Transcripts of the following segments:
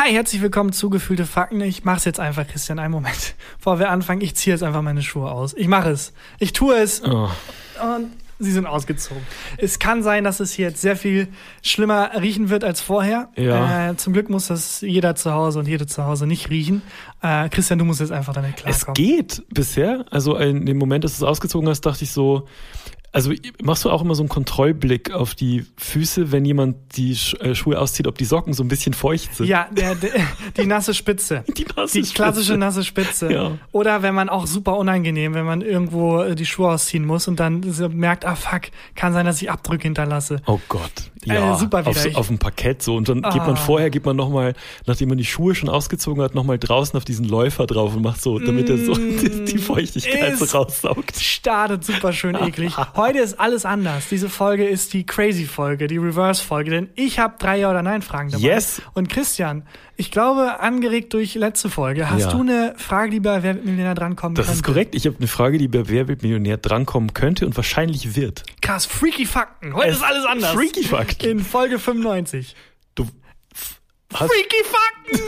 Hi, herzlich willkommen zu Gefühlte Fakten. Ich mach's jetzt einfach, Christian, einen Moment. Bevor wir anfangen, ich ziehe jetzt einfach meine Schuhe aus. Ich mache es. Ich tue es. Oh. Und sie sind ausgezogen. Es kann sein, dass es hier jetzt sehr viel schlimmer riechen wird als vorher. Ja. Zum Glück muss das jeder zu Hause und jede zu Hause nicht riechen. Christian, du musst jetzt einfach damit klarkommen. Es geht bisher. Also in dem Moment, dass du es ausgezogen hast, dachte ich so, also machst du auch immer so einen Kontrollblick auf die Füße, wenn jemand die Schuhe auszieht, ob die Socken so ein bisschen feucht sind? Ja, die nasse Spitze. Die klassische nasse Spitze. Ja. Oder wenn man auch super unangenehm, wenn man irgendwo die Schuhe ausziehen muss und dann so merkt, fuck, kann sein, dass ich Abdrücke hinterlasse. Oh Gott. Ja, super widerlich. Auf dem Parkett so. Und dann geht man nochmal, nachdem man die Schuhe schon ausgezogen hat, nochmal draußen auf diesen Läufer drauf und macht so, damit er so die Feuchtigkeit so raussaugt. Startet super schön eklig. Heute ist alles anders. Diese Folge ist die Crazy-Folge, die Reverse-Folge, denn ich habe 3 Ja- oder Nein-Fragen dabei. Yes. Und Christian, ich glaube, angeregt durch letzte Folge, hast du eine Frage, die bei Wer wird Millionär drankommen könnte? Das ist korrekt. Ich habe eine Frage, die bei Wer wird Millionär drankommen könnte und wahrscheinlich wird. Krass, Freaky Fakten. Heute ist alles anders. Freaky Fakten. In Folge 95. Du hast Freaky Fakten!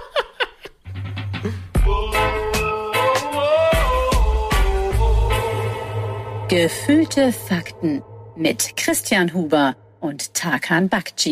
Gefühlte Fakten mit Christian Huber und Tarkan Bakci.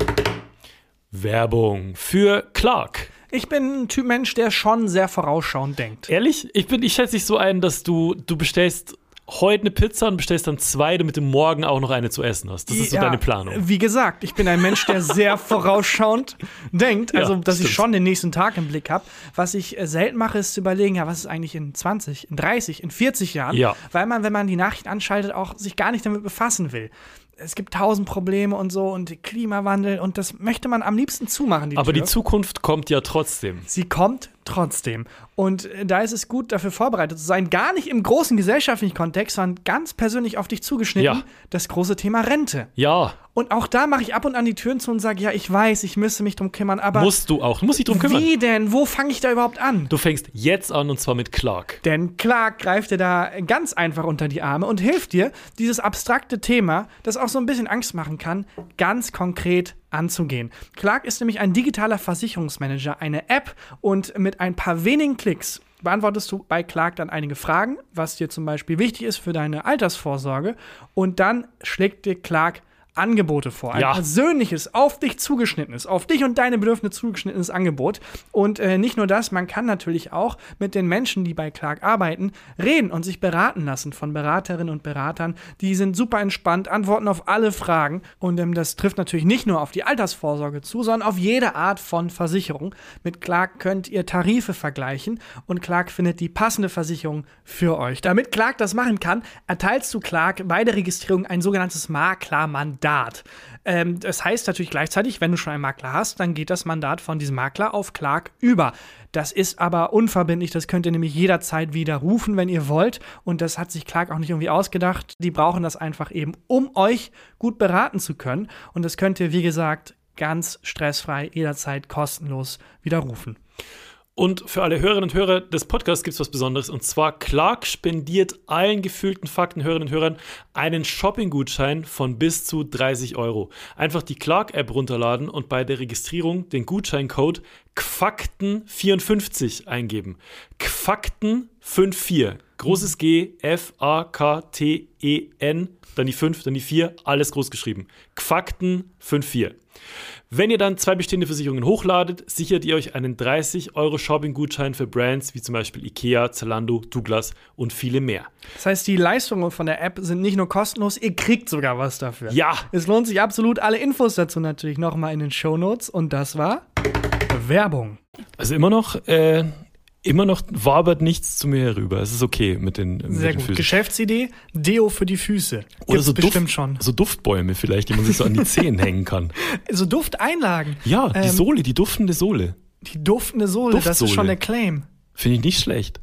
Werbung für Clark. Ich bin ein Typ Mensch, der schon sehr vorausschauend denkt. Ehrlich? Ich schätze dich so ein, dass du bestellst heute eine Pizza und bestellst dann 2, damit du morgen auch noch eine zu essen hast. Das ist so deine Planung. Wie gesagt, ich bin ein Mensch, der sehr vorausschauend denkt, also dass ich schon den nächsten Tag im Blick habe. Was ich selten mache, ist zu überlegen, was ist eigentlich in 20, in 30, in 40 Jahren, weil man, wenn man die Nachrichten anschaltet, auch sich gar nicht damit befassen will. Es gibt 1000 Probleme und so und Klimawandel und das möchte man am liebsten zumachen, die Aber Tür. Die Zukunft kommt ja trotzdem. Sie kommt trotzdem. Und da ist es gut, dafür vorbereitet zu sein. Gar nicht im großen gesellschaftlichen Kontext, sondern ganz persönlich auf dich zugeschnitten. Ja. Das große Thema Rente. Ja. Und auch da mache ich ab und an die Türen zu und sage, ja, ich weiß, ich müsste mich drum kümmern, aber Musst du auch. Du musst dich drum kümmern. Wie denn? Wo fange ich da überhaupt an? Du fängst jetzt an und zwar mit Clark. Denn Clark greift dir da ganz einfach unter die Arme und hilft dir, dieses abstrakte Thema, das auch so ein bisschen Angst machen kann, ganz konkret anzugehen. Clark ist nämlich ein digitaler Versicherungsmanager, eine App, und mit ein paar wenigen Klicks beantwortest du bei Clark dann einige Fragen, was dir zum Beispiel wichtig ist für deine Altersvorsorge, und dann schlägt dir Clark Angebote vor. Ein persönliches, auf dich zugeschnittenes, auf dich und deine Bedürfnisse zugeschnittenes Angebot. Und nicht nur das, man kann natürlich auch mit den Menschen, die bei Clark arbeiten, reden und sich beraten lassen von Beraterinnen und Beratern. Die sind super entspannt, antworten auf alle Fragen. Und das trifft natürlich nicht nur auf die Altersvorsorge zu, sondern auf jede Art von Versicherung. Mit Clark könnt ihr Tarife vergleichen und Clark findet die passende Versicherung für euch. Damit Clark das machen kann, erteilst du Clark bei der Registrierung ein sogenanntes Maklermandat. Das heißt natürlich gleichzeitig, wenn du schon einen Makler hast, dann geht das Mandat von diesem Makler auf Clark über. Das ist aber unverbindlich, das könnt ihr nämlich jederzeit widerrufen, wenn ihr wollt. Und das hat sich Clark auch nicht irgendwie ausgedacht. Die brauchen das einfach eben, um euch gut beraten zu können. Und das könnt ihr, wie gesagt, ganz stressfrei jederzeit kostenlos widerrufen. Und für alle Hörerinnen und Hörer des Podcasts gibt es was Besonderes. Und zwar, Clark spendiert allen gefühlten Fakten-Hörerinnen und Hörern einen Shopping-Gutschein von bis zu 30 €. Einfach die Clark-App runterladen und bei der Registrierung den Gutscheincode GFAKTEN54 eingeben. GFAKTEN54. Großes G, F-A-K-T-E-N, dann die 5, dann die 4, alles groß geschrieben. GFAKTEN54. Wenn ihr dann 2 bestehende Versicherungen hochladet, sichert ihr euch einen 30 € Shopping-Gutschein für Brands wie zum Beispiel Ikea, Zalando, Douglas und viele mehr. Das heißt, die Leistungen von der App sind nicht nur kostenlos, ihr kriegt sogar was dafür. Ja! Es lohnt sich absolut. Alle Infos dazu natürlich nochmal in den Shownotes. Und das war Werbung. Also immer noch wabert nichts zu mir herüber. Es ist okay mit den Sehr gut. Füßen. Geschäftsidee, Deo für die Füße. Oder so bestimmt schon. So Duftbäume vielleicht, die man sich so an die Zehen hängen kann. So Dufteinlagen. Ja, die Sohle, die duftende Sohle. Die duftende Sohle, das ist schon der Claim. Finde ich nicht schlecht.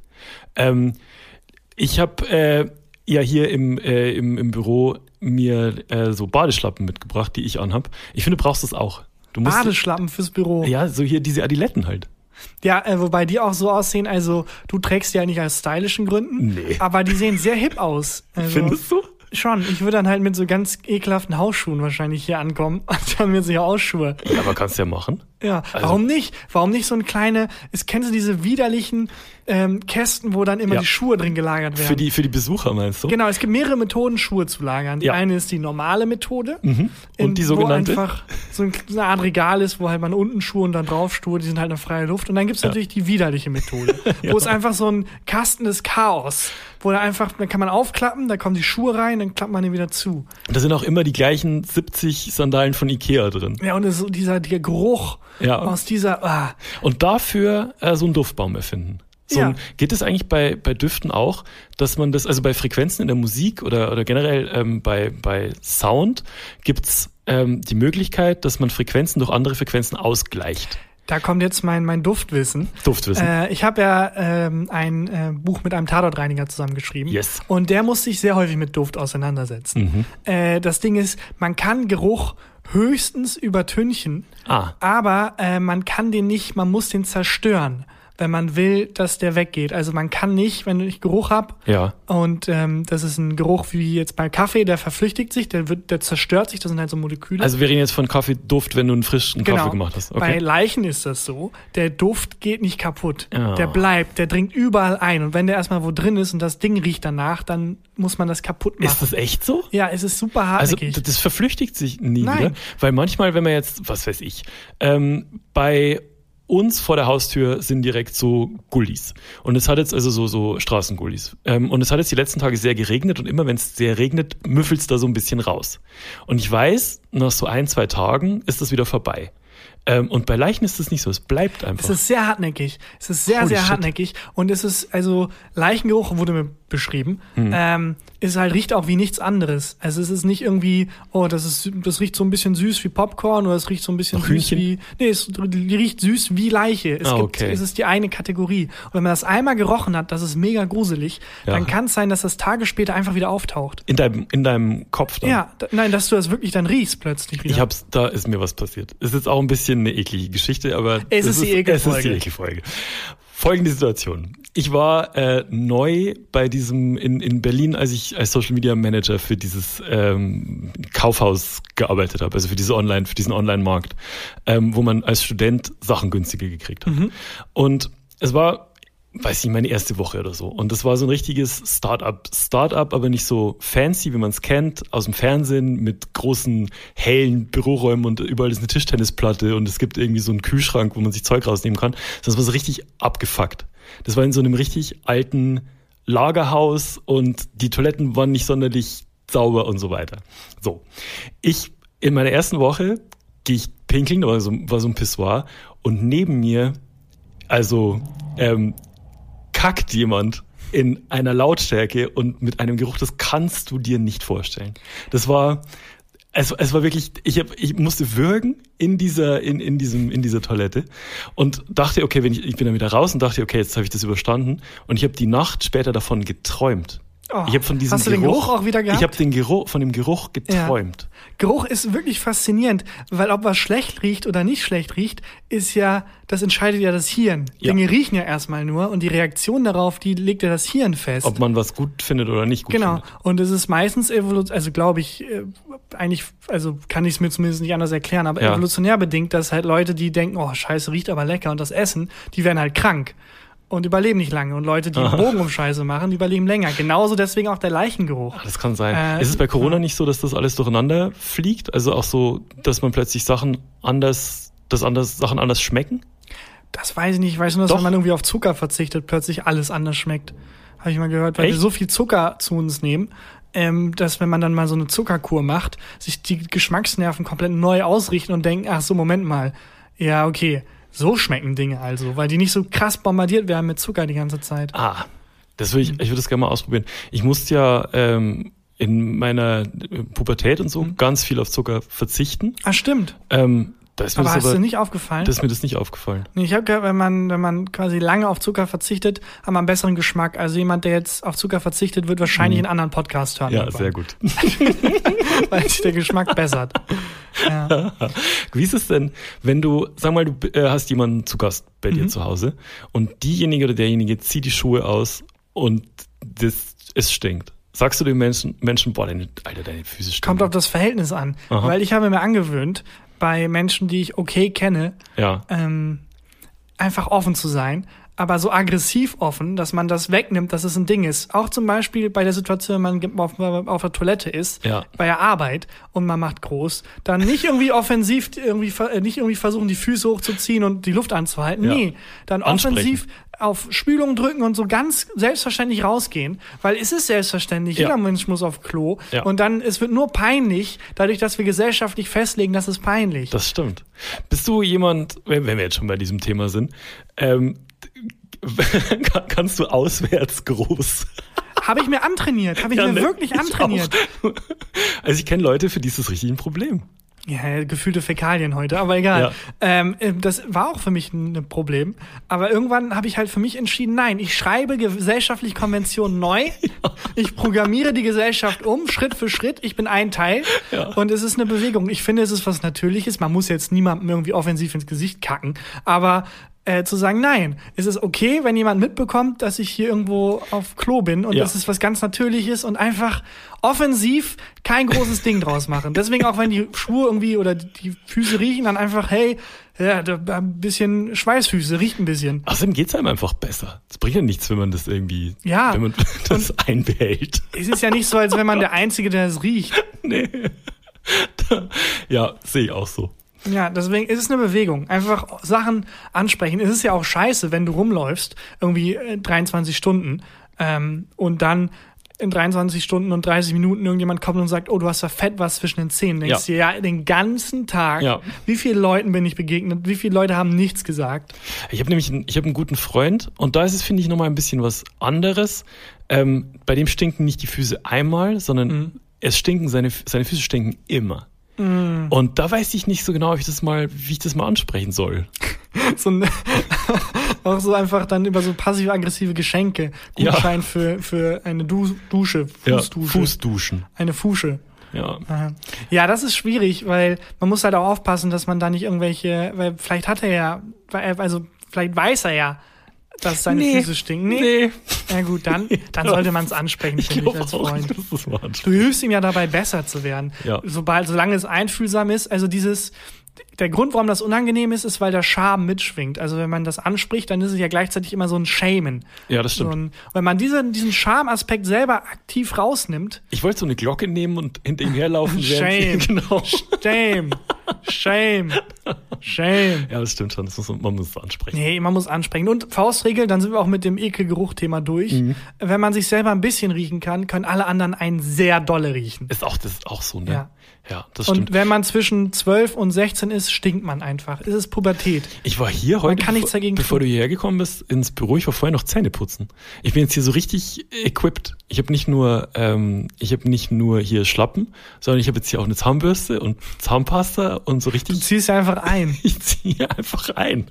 Ich habe hier im Büro mir so Badeschlappen mitgebracht, die ich anhab. Ich finde, du brauchst das auch. Badeschlappen fürs Büro. Ja, so hier diese Adiletten halt. Ja, wobei die auch so aussehen, also du trägst die ja nicht aus stylischen Gründen, aber die sehen sehr hip aus. Also, findest du? Schon, ich würde dann halt mit so ganz ekelhaften Hausschuhen wahrscheinlich hier ankommen und dann mir so Hausschuhe. Aber kannst du ja machen. Ja, Also- warum nicht? Warum nicht so eine kleine, kennst du diese widerlichen Kästen, wo dann immer Ja. die Schuhe drin gelagert werden? Für die Besucher meinst du? Genau, es gibt mehrere Methoden, Schuhe zu lagern. Die Ja. eine ist die normale Methode. Und die sogenannte? Wo einfach so eine Art Regal ist, wo halt man unten Schuhe und dann drauf Schuhe, die sind halt in freier Luft. Und dann gibt's natürlich die widerliche Methode, wo es einfach so ein Kasten des Chaos, wo da einfach, dann kann man aufklappen, da kommen die Schuhe rein, dann klappt man die wieder zu. Da sind auch immer die gleichen 70 Sandalen von Ikea drin. Ja, und so dieser Geruch Ja. aus dieser, Und dafür so einen Duftbaum erfinden. Ja. Geht es eigentlich bei Düften auch, dass man das, also bei Frequenzen in der Musik oder generell bei Sound gibt's die Möglichkeit, dass man Frequenzen durch andere Frequenzen ausgleicht. Da kommt jetzt mein Duftwissen. Duftwissen. Ich habe ja ein Buch mit einem Tatortreiniger zusammengeschrieben. Yes. Und der muss sich sehr häufig mit Duft auseinandersetzen. Das Ding ist, man kann Geruch höchstens übertünchen, aber man kann den nicht, man muss den zerstören, wenn man will, dass der weggeht. Also man kann nicht, wenn ich Geruch habe Ja. und das ist ein Geruch wie jetzt bei Kaffee, der verflüchtigt sich, der zerstört sich, das sind halt so Moleküle. Also wir reden jetzt von Kaffeeduft, wenn du einen frischen Genau. Kaffee gemacht hast. Bei Okay. Leichen ist das so. Der Duft geht nicht kaputt. Ja. Der bleibt, der dringt überall ein. Und wenn der erstmal wo drin ist und das Ding riecht danach, dann muss man das kaputt machen. Ist das echt so? Ja, es ist super Also hartnäckig. das verflüchtigt sich nie Nein. wieder. Weil manchmal, wenn man jetzt, was weiß ich, bei uns vor der Haustür sind direkt so Gullis. Und es hat jetzt also so Straßengullis. Und es hat jetzt die letzten Tage sehr geregnet und immer wenn es sehr regnet, müffelt's da so ein bisschen raus. Und ich weiß, nach so 1-2 Tagen ist das wieder vorbei. Und bei Leichen ist das nicht so, es bleibt einfach. Es ist sehr hartnäckig. Es ist sehr, Holy sehr shit. hartnäckig. Und es ist, also, Leichengeruch wurde mir beschrieben, ist halt, riecht auch wie nichts anderes. Also es ist nicht irgendwie, das riecht so ein bisschen süß wie Popcorn oder es riecht so ein bisschen Nach süß Hühnchen? wie, nee, es riecht süß wie Leiche. Es ist die eine Kategorie. Und wenn man das einmal gerochen hat, das ist mega gruselig, dann kann es sein, dass das Tage später einfach wieder auftaucht. In deinem Kopf dann. Ja, nein, dass du das wirklich dann riechst plötzlich wieder. Da ist mir was passiert. Ist jetzt auch ein bisschen eine eklige Geschichte, aber Es ist die Ekelfolge. Es ist die Ekelfolge. Folgende Situation. Ich war neu bei diesem in Berlin, als ich als Social Media Manager für dieses Kaufhaus gearbeitet habe, also für diesen Online-Markt, wo man als Student Sachen günstiger gekriegt hat. Und es war, weiß ich, meine erste Woche oder so. Und das war so ein richtiges Start-up, aber nicht so fancy, wie man es kennt, aus dem Fernsehen, mit großen, hellen Büroräumen und überall ist eine Tischtennisplatte und es gibt irgendwie so einen Kühlschrank, wo man sich Zeug rausnehmen kann. Das war so richtig abgefuckt. Das war in so einem richtig alten Lagerhaus und die Toiletten waren nicht sonderlich sauber und so weiter. So. In meiner ersten Woche gehe ich pinkeln, da war so ein Pissoir und neben mir, kackt jemand in einer Lautstärke und mit einem Geruch, das kannst du dir nicht vorstellen. Das war, es war wirklich, ich musste würgen in dieser Toilette und dachte, okay, ich bin dann wieder raus und dachte, okay, jetzt habe ich das überstanden und ich habe die Nacht später davon geträumt. Oh, Ich habe von diesem hast du den Geruch auch wieder gehabt? Ich habe von dem Geruch geträumt. Geruch ist wirklich faszinierend, weil ob was schlecht riecht oder nicht schlecht riecht, das entscheidet ja das Hirn. Ja. Dinge riechen ja erstmal nur und die Reaktion darauf, die legt ja das Hirn fest. Ob man was gut findet oder nicht gut Genau. findet. Und es ist meistens glaube ich, kann ich es mir zumindest nicht anders erklären, aber Ja. evolutionär bedingt, dass halt Leute, die denken, oh Scheiße, riecht aber lecker und das essen, die werden halt krank und überleben nicht lange. Und Leute, die einen Bogen um Scheiße machen, die überleben länger. Genauso deswegen auch der Leichengeruch. Das kann sein. Ist es bei Corona nicht so, dass das alles durcheinander fliegt? Also auch so, dass man plötzlich Sachen anders schmecken? Das weiß ich nicht. Ich weiß nur, dass Doch. wenn man irgendwie auf Zucker verzichtet, plötzlich alles anders schmeckt. Habe ich mal gehört, weil Echt? wir so viel Zucker zu uns nehmen, dass wenn man dann mal so eine Zuckerkur macht, sich die Geschmacksnerven komplett neu ausrichten und denken, ach so, Moment mal. Ja, okay. So schmecken Dinge also, weil die nicht so krass bombardiert werden mit Zucker die ganze Zeit. Ich würde das gerne mal ausprobieren. Ich musste ja in meiner Pubertät und so ganz viel auf Zucker verzichten. Stimmt. Da ist mir Aber das hast du nicht aufgefallen? ist mir das nicht aufgefallen. Nee, ich habe gehört, wenn man quasi lange auf Zucker verzichtet, hat man einen besseren Geschmack. Also jemand, der jetzt auf Zucker verzichtet, wird wahrscheinlich einen anderen Podcast hören. Ja, irgendwann, sehr gut. weil sich der Geschmack bessert. Ja. Wie ist es denn, wenn du, sag mal, du hast jemanden zu Gast bei dir zu Hause und diejenige oder derjenige zieht die Schuhe aus und es stinkt. Sagst du den Menschen, boah, deine Füße stinken? Kommt auf das Verhältnis an. Aha. Weil ich habe mir angewöhnt, bei Menschen, die ich okay kenne, einfach offen zu sein. Aber so aggressiv offen, dass man das wegnimmt, dass es ein Ding ist. Auch zum Beispiel bei der Situation, wenn man auf der Toilette ist, bei der Arbeit und man macht groß, dann nicht irgendwie offensiv, nicht irgendwie versuchen, die Füße hochzuziehen und die Luft anzuhalten. Ja. Nee, dann offensiv auf Spülung drücken und so ganz selbstverständlich rausgehen, weil es ist selbstverständlich, jeder Mensch muss auf Klo und dann, es wird nur peinlich, dadurch, dass wir gesellschaftlich festlegen, das ist peinlich. Das stimmt. Bist du jemand, wenn wir jetzt schon bei diesem Thema sind, kannst du auswärts groß? Habe ich mir antrainiert, wirklich antrainiert. Also ich kenne Leute, für die ist das richtig ein Problem. Ja, gefühlte Fäkalien heute, aber egal. Ja. Das war auch für mich ein Problem. Aber irgendwann habe ich halt für mich entschieden, nein, ich schreibe gesellschaftliche Konventionen neu. Ja. Ich programmiere die Gesellschaft um, Schritt für Schritt. Ich bin ein Teil und es ist eine Bewegung. Ich finde, es ist was Natürliches. Man muss jetzt niemandem irgendwie offensiv ins Gesicht kacken. Aber zu sagen, nein, es ist okay, wenn jemand mitbekommt, dass ich hier irgendwo auf Klo bin und das ist was ganz Natürliches und einfach offensiv kein großes Ding draus machen. Deswegen auch, wenn die Schuhe irgendwie oder die Füße riechen, dann einfach, hey, ein bisschen Schweißfüße, riecht ein bisschen. Außerdem geht's einem einfach besser. Es bringt ja nichts, wenn man das irgendwie, wenn man das einbehält. Es ist ja nicht so, als wenn man der Einzige, der es riecht. Nee. Ja, sehe ich auch so. Ja, deswegen ist es eine Bewegung. Einfach Sachen ansprechen. Es ist ja auch scheiße, wenn du rumläufst, irgendwie 23 Stunden, und dann in 23 Stunden und 30 Minuten irgendjemand kommt und sagt, oh, du hast da fett was zwischen den Zähnen. Denkst du, den ganzen Tag, wie vielen Leuten bin ich begegnet, wie viele Leute haben nichts gesagt? Ich habe einen guten Freund und da ist es, finde ich, nochmal ein bisschen was anderes. Bei dem stinken nicht die Füße einmal, sondern seine Füße stinken immer. Und da weiß ich nicht so genau, wie ich das mal ansprechen soll. Auch so einfach dann über so passiv-aggressive Geschenke. Gutschein für eine Dusche, Fußdusche. Fußduschen. Eine Fusche. Ja. Ja, das ist schwierig, weil man muss halt auch aufpassen, dass man da nicht weil vielleicht vielleicht weiß er ja, dass seine Füße stinken. Nee. Na gut, dann sollte man es ansprechen, finde ich, als Freund. Du hilfst ihm ja dabei, besser zu werden. Ja. Solange es einfühlsam ist, also der Grund, warum das unangenehm ist, weil der Scham mitschwingt. Also wenn man das anspricht, dann ist es ja gleichzeitig immer so ein Shamen. Ja, das stimmt. Wenn man diesen Scham-Aspekt selber aktiv rausnimmt. Ich wollte so eine Glocke nehmen und hinter ihm herlaufen. Shame. Genau. Shame. Ja, das stimmt schon. Man muss es ansprechen. Nee, man muss ansprechen. Und Faustregel, dann sind wir auch mit dem Ekelgeruch-Thema durch. Wenn man sich selber ein bisschen riechen kann, können alle anderen einen sehr dolle riechen. Das ist auch so, ne? Ja, das stimmt. Und wenn man zwischen 12 und 16 ist, stinkt man einfach. Es ist Pubertät. Ich war hier heute, bevor du hierher gekommen bist, ins Büro. Ich war vorher noch Zähne putzen. Ich bin jetzt hier so richtig equipped. Ich habe nicht nur hier Schlappen, sondern ich habe jetzt hier auch eine Zahnbürste und Zahnpasta und so richtig. Du ziehst ja einfach ein. Ich ziehe einfach ein.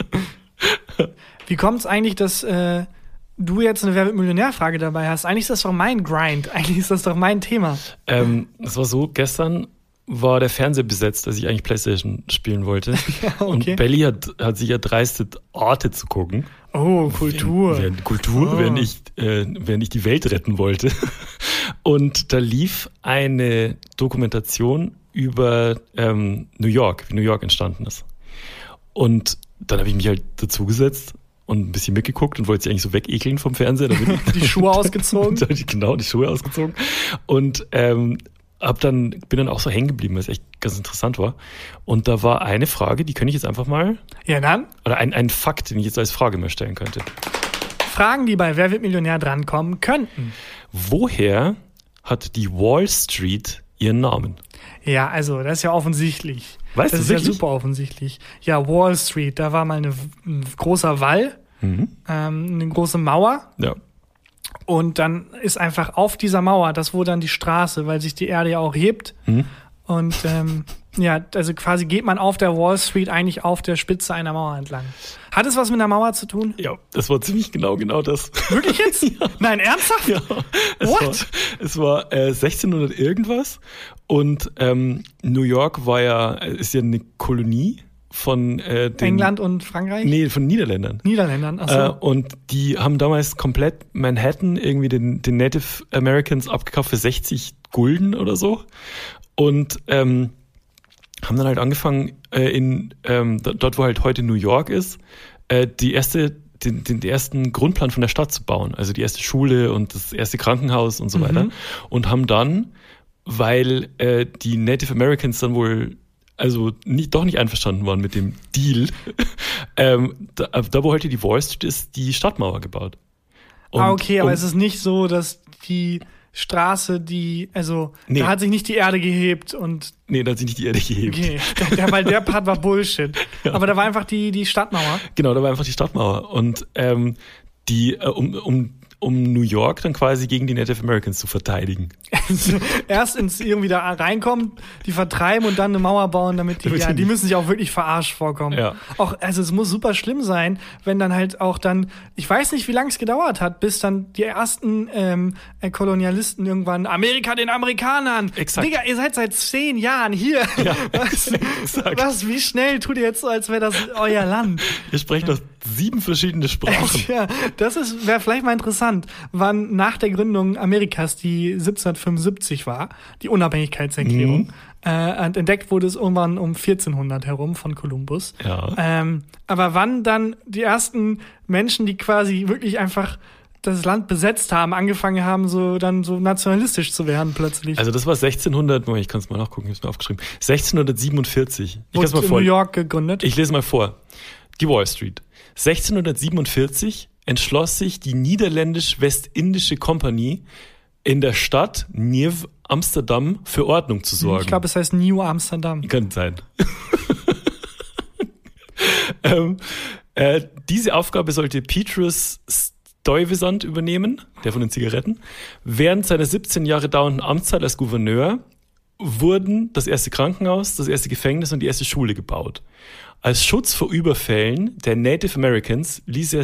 Wie kommt's eigentlich, dass du jetzt eine Wer wird Millionär-Frage dabei hast? Eigentlich ist das doch mein Grind. Eigentlich ist das doch mein Thema. Es war so, gestern war der Fernseher besetzt, als ich eigentlich PlayStation spielen wollte. Ja, okay. Und Belly hat sich erdreistet, Arte zu gucken. Oh, Kultur. Während ich die Welt retten wollte. Und da lief eine Dokumentation über New York, wie New York entstanden ist. Und dann habe ich mich halt dazugesetzt und ein bisschen mitgeguckt und wollte sie eigentlich so wegekeln vom Fernseher. Die Schuhe ausgezogen? Genau, die Schuhe ausgezogen. Und bin dann auch so hängen geblieben, was echt ganz interessant war. Und da war eine Frage, die könnte ich jetzt einfach mal... Ja, dann? Oder ein Fakt, den ich jetzt als Frage mal stellen könnte. Fragen, die bei Wer wird Millionär drankommen könnten. Woher hat die Wall Street ihren Namen? Ja, also, das ist ja offensichtlich. Weißt du, das ist ja super offensichtlich. Ja, Wall Street, da war mal ein großer Wall, eine große Mauer. Ja. Und dann ist einfach auf dieser Mauer, das wurde dann die Straße, weil sich die Erde ja auch hebt. Und also quasi geht man auf der Wall Street eigentlich auf der Spitze einer Mauer entlang. Hat es was mit einer Mauer zu tun? Ja, das war ziemlich genau das. Wirklich jetzt? Ja. Nein, ernsthaft? Ja. Es war 1600 irgendwas und New York ist ja eine Kolonie von England und Frankreich? Nee, von Niederländern. Achso. Und die haben damals komplett Manhattan irgendwie den Native Americans abgekauft für 60 Gulden oder so. Und haben dann halt angefangen, dort wo halt heute New York ist, den ersten Grundplan von der Stadt zu bauen. Also die erste Schule und das erste Krankenhaus und so weiter. Und haben dann, weil die Native Americans dann wohl doch nicht einverstanden waren mit dem Deal, da wo heute die Wall Street ist, die Stadtmauer gebaut. Okay, aber es ist nicht so, dass die Straße, da hat sich nicht die Erde gehebt und... Nee, da hat sich nicht die Erde gehebt. Okay, weil der Part war Bullshit. Ja. Aber da war einfach die Stadtmauer. Genau, da war einfach die Stadtmauer. Und um New York dann quasi gegen die Native Americans zu verteidigen. Erst irgendwie da reinkommen, die vertreiben und dann eine Mauer bauen, damit die müssen sich auch wirklich verarscht vorkommen. Ja. Es muss super schlimm sein, wenn dann halt auch dann, ich weiß nicht, wie lange es gedauert hat, bis dann die ersten Kolonialisten irgendwann, Amerika den Amerikanern. Exakt. Digga, ihr seid seit 10 Jahren hier. Ja, wie schnell tut ihr jetzt so, als wäre das euer Land? Ihr sprecht doch 7 verschiedene Sprachen. Ja, wäre vielleicht mal interessant, wann nach der Gründung Amerikas, die 1775 war, die Unabhängigkeitserklärung, entdeckt wurde es irgendwann um 1400 herum von Kolumbus. Ja. Aber wann dann die ersten Menschen, die quasi wirklich einfach das Land besetzt haben, angefangen haben, so nationalistisch zu werden plötzlich. Also das war 1600, ich kann es mal nachgucken, ich habe es mir aufgeschrieben, 1647. Ich lese mal vor. New York gegründet? Ich lese mal vor. Die Wall Street. 1647 entschloss sich die Niederländisch-Westindische Kompanie in der Stadt Nieuw Amsterdam für Ordnung zu sorgen. Ich glaube, es heißt New Amsterdam. Kann sein. Diese Aufgabe sollte Petrus Stuyvesant übernehmen, der von den Zigaretten. Während seiner 17 Jahre dauernden Amtszeit als Gouverneur wurden das erste Krankenhaus, das erste Gefängnis und die erste Schule gebaut. Als Schutz vor Überfällen der Native Americans ließ er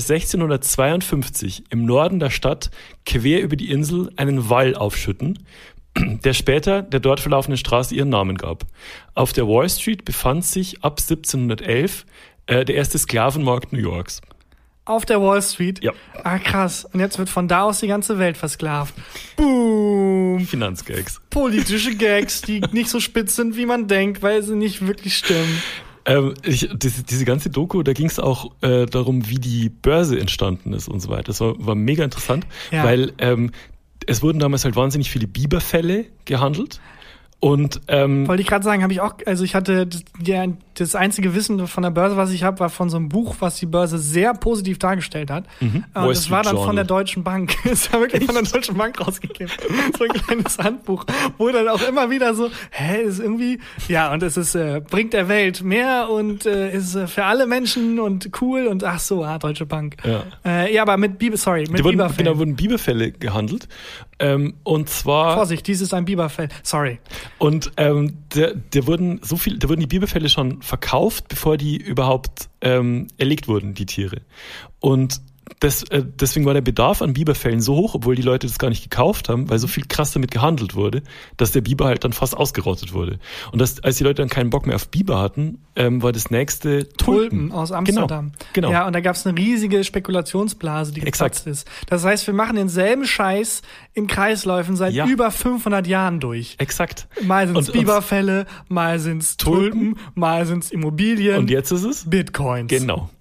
1652 im Norden der Stadt quer über die Insel einen Wall aufschütten, der später der dort verlaufenden Straße ihren Namen gab. Auf der Wall Street befand sich ab 1711 der erste Sklavenmarkt New Yorks. Auf der Wall Street? Ja. Ah, krass. Und jetzt wird von da aus die ganze Welt versklavt. Boom. Finanzgags. Politische Gags, die nicht so spitz sind, wie man denkt, weil sie nicht wirklich stimmen. Diese ganze Doku, da ging es auch darum, wie die Börse entstanden ist und so weiter. Das war mega interessant, weil es wurden damals halt wahnsinnig viele Biberfälle gehandelt. Und wollte ich gerade sagen, ich hatte das einzige Wissen von der Börse, was ich habe, war von so einem Buch, was die Börse sehr positiv dargestellt hat. Und das war dann von der Deutschen Bank. Es war wirklich von der Deutschen Bank rausgegeben. So ein kleines Handbuch, wo dann auch immer wieder so, ist irgendwie, und es ist, bringt der Welt mehr und ist für alle Menschen und cool und ach so, Deutsche Bank. Ja, aber mit Biberfällen. Genau, wurden Biberfälle gehandelt. Und zwar... Vorsicht, dies ist ein Biberfell. Sorry. Und da wurden die Biberfälle schon verkauft, bevor die überhaupt erlegt wurden, die Tiere. Und deswegen war der Bedarf an Biberfällen so hoch, obwohl die Leute das gar nicht gekauft haben, weil so viel krass damit gehandelt wurde, dass der Biber halt dann fast ausgerottet wurde. Und als die Leute dann keinen Bock mehr auf Biber hatten, war das nächste Tulpen aus Amsterdam. Genau. Ja, und da gab es eine riesige Spekulationsblase, die geplatzt ist. Das heißt, wir machen denselben Scheiß in Kreisläufen seit über 500 Jahren durch. Exakt. Mal sind es Biberfälle, mal sind es Tulpen, mal sind es Immobilien. Und jetzt ist es? Bitcoins. Genau.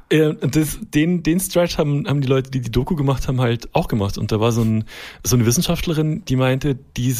Den Stretch haben die Leute, die Doku gemacht haben, halt auch gemacht. Und da war so eine Wissenschaftlerin, die meinte,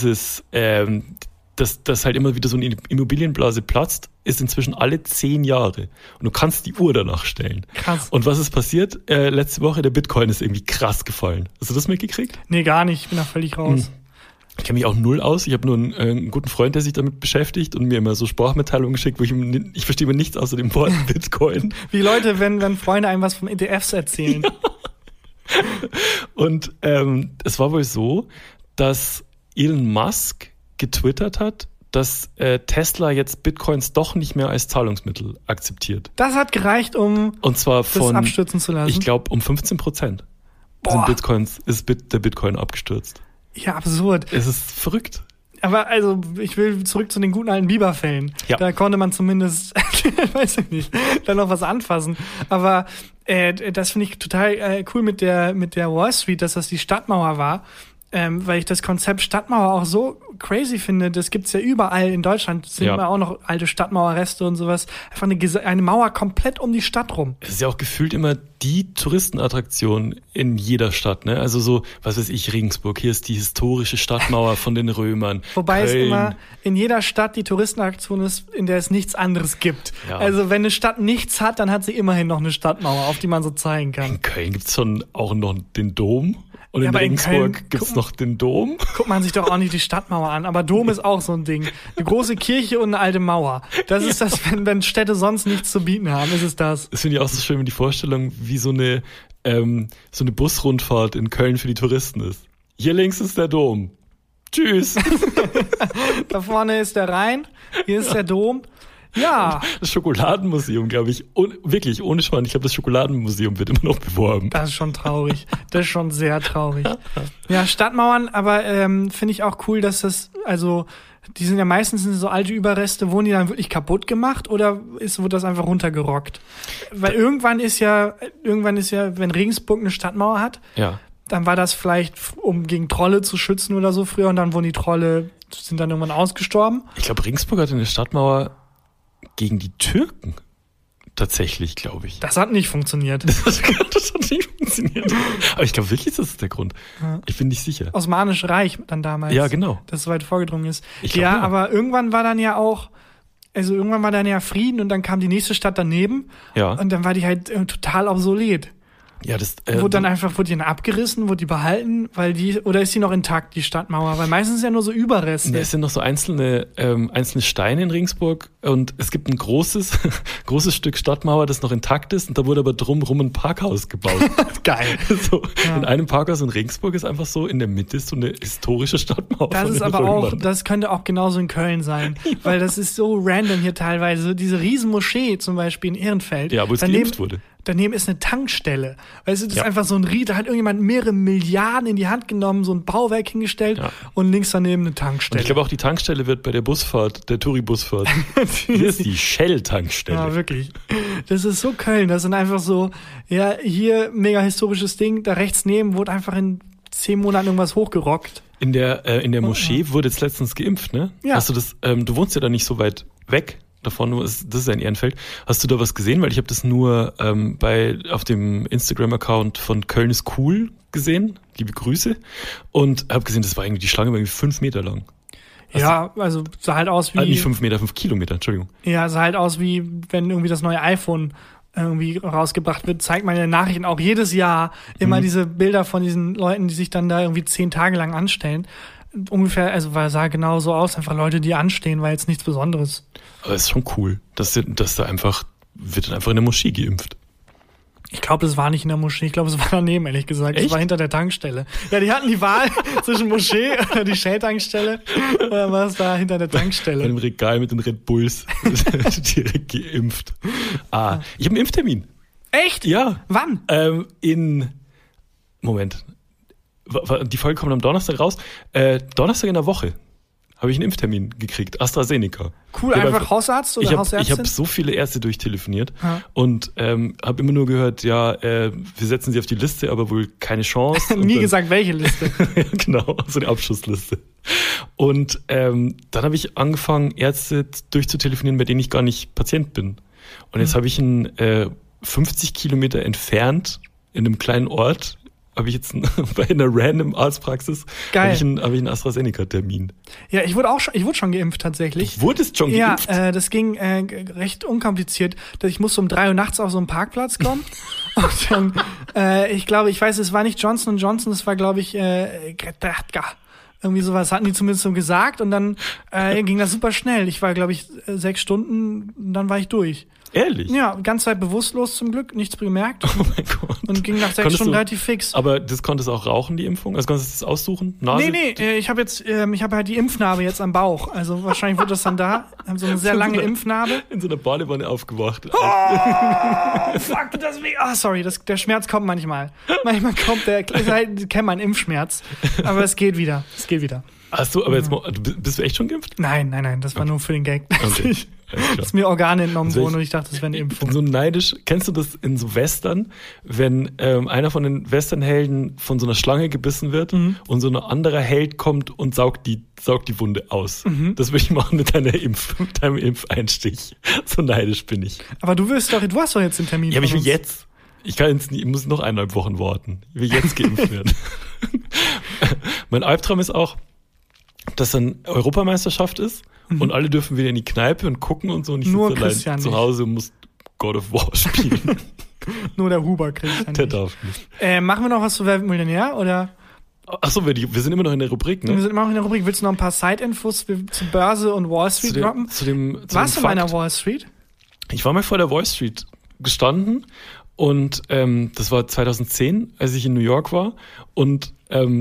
dass halt immer wieder so eine Immobilienblase platzt, ist inzwischen alle 10 Jahre. Und du kannst die Uhr danach stellen. Krass. Und was ist passiert? Letzte Woche, der Bitcoin ist irgendwie krass gefallen. Hast du das mitgekriegt? Nee, gar nicht. Ich bin da völlig raus. Ich kenne mich auch null aus. Ich habe nur einen guten Freund, der sich damit beschäftigt und mir immer so Sprachmitteilungen geschickt, wo ich verstehe mir nichts außer dem Wort Bitcoin. Wie Leute, wenn Freunde einem was vom ETFs erzählen. Ja. Und es war wohl so, dass Elon Musk getwittert hat, dass Tesla jetzt Bitcoins doch nicht mehr als Zahlungsmittel akzeptiert. Das hat gereicht, um und zwar das abstürzen zu lassen? Ich glaube, um 15% ist der Bitcoin abgestürzt. Ja, absurd. Es ist verrückt. Aber ich will zurück zu den guten alten Biberfällen. Ja. Da konnte man zumindest, weiß ich nicht, da noch was anfassen. Aber das finde ich total cool mit der Wall Street, dass das die Stadtmauer war. weil ich das Konzept Stadtmauer auch so crazy finde. Das gibt's ja überall in Deutschland. Sind immer auch noch alte Stadtmauerreste und sowas. Einfach eine Mauer komplett um die Stadt rum. Es ist ja auch gefühlt immer die Touristenattraktion in jeder Stadt, ne? Also so, was weiß ich, Regensburg, hier ist die historische Stadtmauer von den Römern. Wobei Köln. es immer in jeder Stadt die Touristenattraktion ist, in der es nichts anderes gibt. Ja. Also wenn eine Stadt nichts hat, dann hat sie immerhin noch eine Stadtmauer, auf die man so zeigen kann. In Köln gibt's schon auch noch den Dom. Und Ja, in aber in Köln, Regensburg gibt's noch den Dom. Guckt man sich doch auch nicht die Stadtmauer an. Aber Dom ist auch so ein Ding. Eine große Kirche und eine alte Mauer. Das ist das, wenn Städte sonst nichts zu bieten haben, ist es das. Das finde ich auch so schön, wenn die Vorstellung wie so eine Busrundfahrt in Köln für die Touristen ist. Hier links ist der Dom. Tschüss. Da vorne ist der Rhein, hier ist der Dom. Ja. Das Schokoladenmuseum, glaube ich, wirklich, ohne Schwein, ich glaube, das Schokoladenmuseum wird immer noch beworben. Das ist schon traurig. Das ist schon sehr traurig. Ja, Stadtmauern, aber finde ich auch cool, dass das, also, die sind ja meistens so alte Überreste, wurden die dann wirklich kaputt gemacht oder wurde das einfach runtergerockt? Weil irgendwann ist ja, wenn Regensburg eine Stadtmauer hat, Ja. dann war das vielleicht, um gegen Trolle zu schützen oder so früher und dann wurden die Trolle, sind dann irgendwann ausgestorben. Ich glaube, Regensburg hatte eine Stadtmauer gegen die Türken. Tatsächlich, glaube ich. Das hat nicht funktioniert. Das hat nicht funktioniert. Aber ich glaube wirklich, das ist der Grund. Ja. Ich bin nicht sicher. Osmanische Reich dann damals. Ja, genau. Das so weit vorgedrungen ist. Ich glaub, Ja, ja. aber irgendwann war dann ja Frieden und dann kam die nächste Stadt daneben. Ja. Und dann war die halt total obsolet. Ja, das Wurde die dann abgerissen, wurde die behalten, oder ist die noch intakt, die Stadtmauer? Weil meistens ist ja nur so Überreste. es sind noch so einzelne Steine in Regensburg und es gibt ein großes Stück Stadtmauer, das noch intakt ist und da wurde aber drumrum ein Parkhaus gebaut. Geil. So, Ja. in einem Parkhaus in Regensburg ist einfach so, in der Mitte ist so eine historische Stadtmauer. Das von ist den aber auch, Römern. das könnte auch genauso in Köln sein. Weil das ist so random hier teilweise. Diese Riesenmoschee zum Beispiel in Ehrenfeld. Ja, wo es geimpft wurde. Daneben ist eine Tankstelle. Weißt du, das ist Ja. einfach so ein da hat irgendjemand mehrere Milliarden in die Hand genommen, so ein Bauwerk hingestellt und links daneben eine Und Tankstelle. ich glaube auch die Tankstelle wird bei der Busfahrt, der Touri-Busfahrt. Hier ist die Shell-Tankstelle. Ja, wirklich. Das ist so Köln. Das sind einfach so, ja, hier mega historisches Ding, da rechts neben wurde einfach in 10 Monaten irgendwas hochgerockt. In der Moschee wurde jetzt letztens geimpft, ne? Ja. Hast du das, du wohnst ja da nicht so weit weg davon, das ist ja in Ehrenfeld. Hast du da was gesehen? Weil ich habe das nur auf dem Instagram-Account von Köln ist cool gesehen. Liebe Grüße. Und habe gesehen, das war irgendwie, die Schlange war irgendwie 5 Meter lang. Ja, also sah halt aus wie... Nicht 5 Meter, 5 Kilometer, Entschuldigung. Ja, sah halt aus wie, wenn irgendwie das neue iPhone irgendwie rausgebracht wird, zeigt man in den Nachrichten auch jedes Jahr immer diese Bilder von diesen Leuten, die sich dann da irgendwie 10 Tage lang anstellen. Ungefähr, also sah genau so aus, einfach Leute, die anstehen, war jetzt nichts Besonderes. Aber es ist schon cool, dass da einfach, wird dann einfach in der Moschee geimpft. Ich glaube, das war nicht in der Moschee, ich glaube, es war daneben, ehrlich gesagt. Es Echt? war hinter der Tankstelle. Ja, die hatten die Wahl zwischen Moschee oder die Shell-Tankstelle oder war es da hinter der Bei Tankstelle? dem Regal mit den Red Bulls direkt geimpft. Ich habe einen Impftermin. Echt? Ja. Wann? Moment. Die Folge kommt am Donnerstag raus. Donnerstag in der Woche habe ich einen Impftermin gekriegt. AstraZeneca. Cool, Ich hab einfach Hausarzt oder Ich Hausärztin? habe so viele Ärzte durchtelefoniert Ja. und habe immer nur gehört, ja, wir setzen sie auf die Liste, aber wohl keine Chance. Und Nie dann- gesagt, welche Liste. Ja, genau, so eine Abschussliste. Und dann habe ich angefangen, Ärzte durchzutelefonieren, bei denen ich gar nicht Patient bin. Und jetzt habe ich einen 50 Kilometer entfernt, in einem kleinen Ort, habe ich jetzt bei einer random Arztpraxis Geil. habe ich einen AstraZeneca-Termin. Ja, ich wurde schon geimpft tatsächlich. Du wurdest schon Ja, geimpft? das ging recht unkompliziert. Ich musste um 3 Uhr nachts auf so einen Parkplatz kommen. Und dann, ich weiß, es war nicht Johnson & Johnson, es war, glaube ich, Gretka. Irgendwie sowas hatten die zumindest so gesagt. Und dann ging das super schnell. Ich war, glaube ich, 6 Stunden, und dann war ich durch. Ehrlich? Ja, ganz Zeit bewusstlos zum Glück, nichts bemerkt. Oh mein Gott. Und ging nach 6 Konntest Stunden du- relativ fix. Aber das konntest du auch rauchen, die Impfung? Also konntest du das aussuchen? Nase? Nee, ich habe halt die Impfnarbe jetzt am Bauch. Also wahrscheinlich wird das dann da. Haben so eine sehr lange Impfnarbe. In so einer Badewanne aufgewacht. Oh, fuck, das weh. Ah, sorry, der Schmerz kommt manchmal. Manchmal kommt kennt man Impfschmerz. Aber es geht wieder. Achso, aber jetzt mal, bist du echt schon geimpft? Nein, das war nur für den Gag. Okay. Dass mir Organe entnommen wurden und ich dachte, das wäre eine Ich Impfung. bin so neidisch. Kennst du das in so Western, wenn einer von den Westernhelden von so einer Schlange gebissen wird und so ein anderer Held kommt und saugt die Wunde aus? Das würde ich machen mit deinem Impfeinstich. So neidisch bin ich. Aber du hast doch jetzt den Termin. Ja, aber ich von will uns. jetzt. Ich muss noch 1,5 Wochen warten. Ich will jetzt geimpft werden. Mein Albtraum ist auch, dass dann Europameisterschaft ist und alle dürfen wieder in die Kneipe und gucken und so. Und ich Nur sitze allein Christian zu nicht. Hause und muss God of War spielen. Nur der Huber kriegt dann Der nicht. darf nicht. Machen wir noch was zu Wer wird Millionär? Oder? Achso, wir sind immer noch in der Rubrik, Wir ne? sind immer noch in der Rubrik. Willst du noch ein paar Side-Infos zu Börse und Wall Street droppen? Warst du mal in der Wall Street? Ich war mal vor der Wall Street gestanden und das war 2010, als ich in New York war und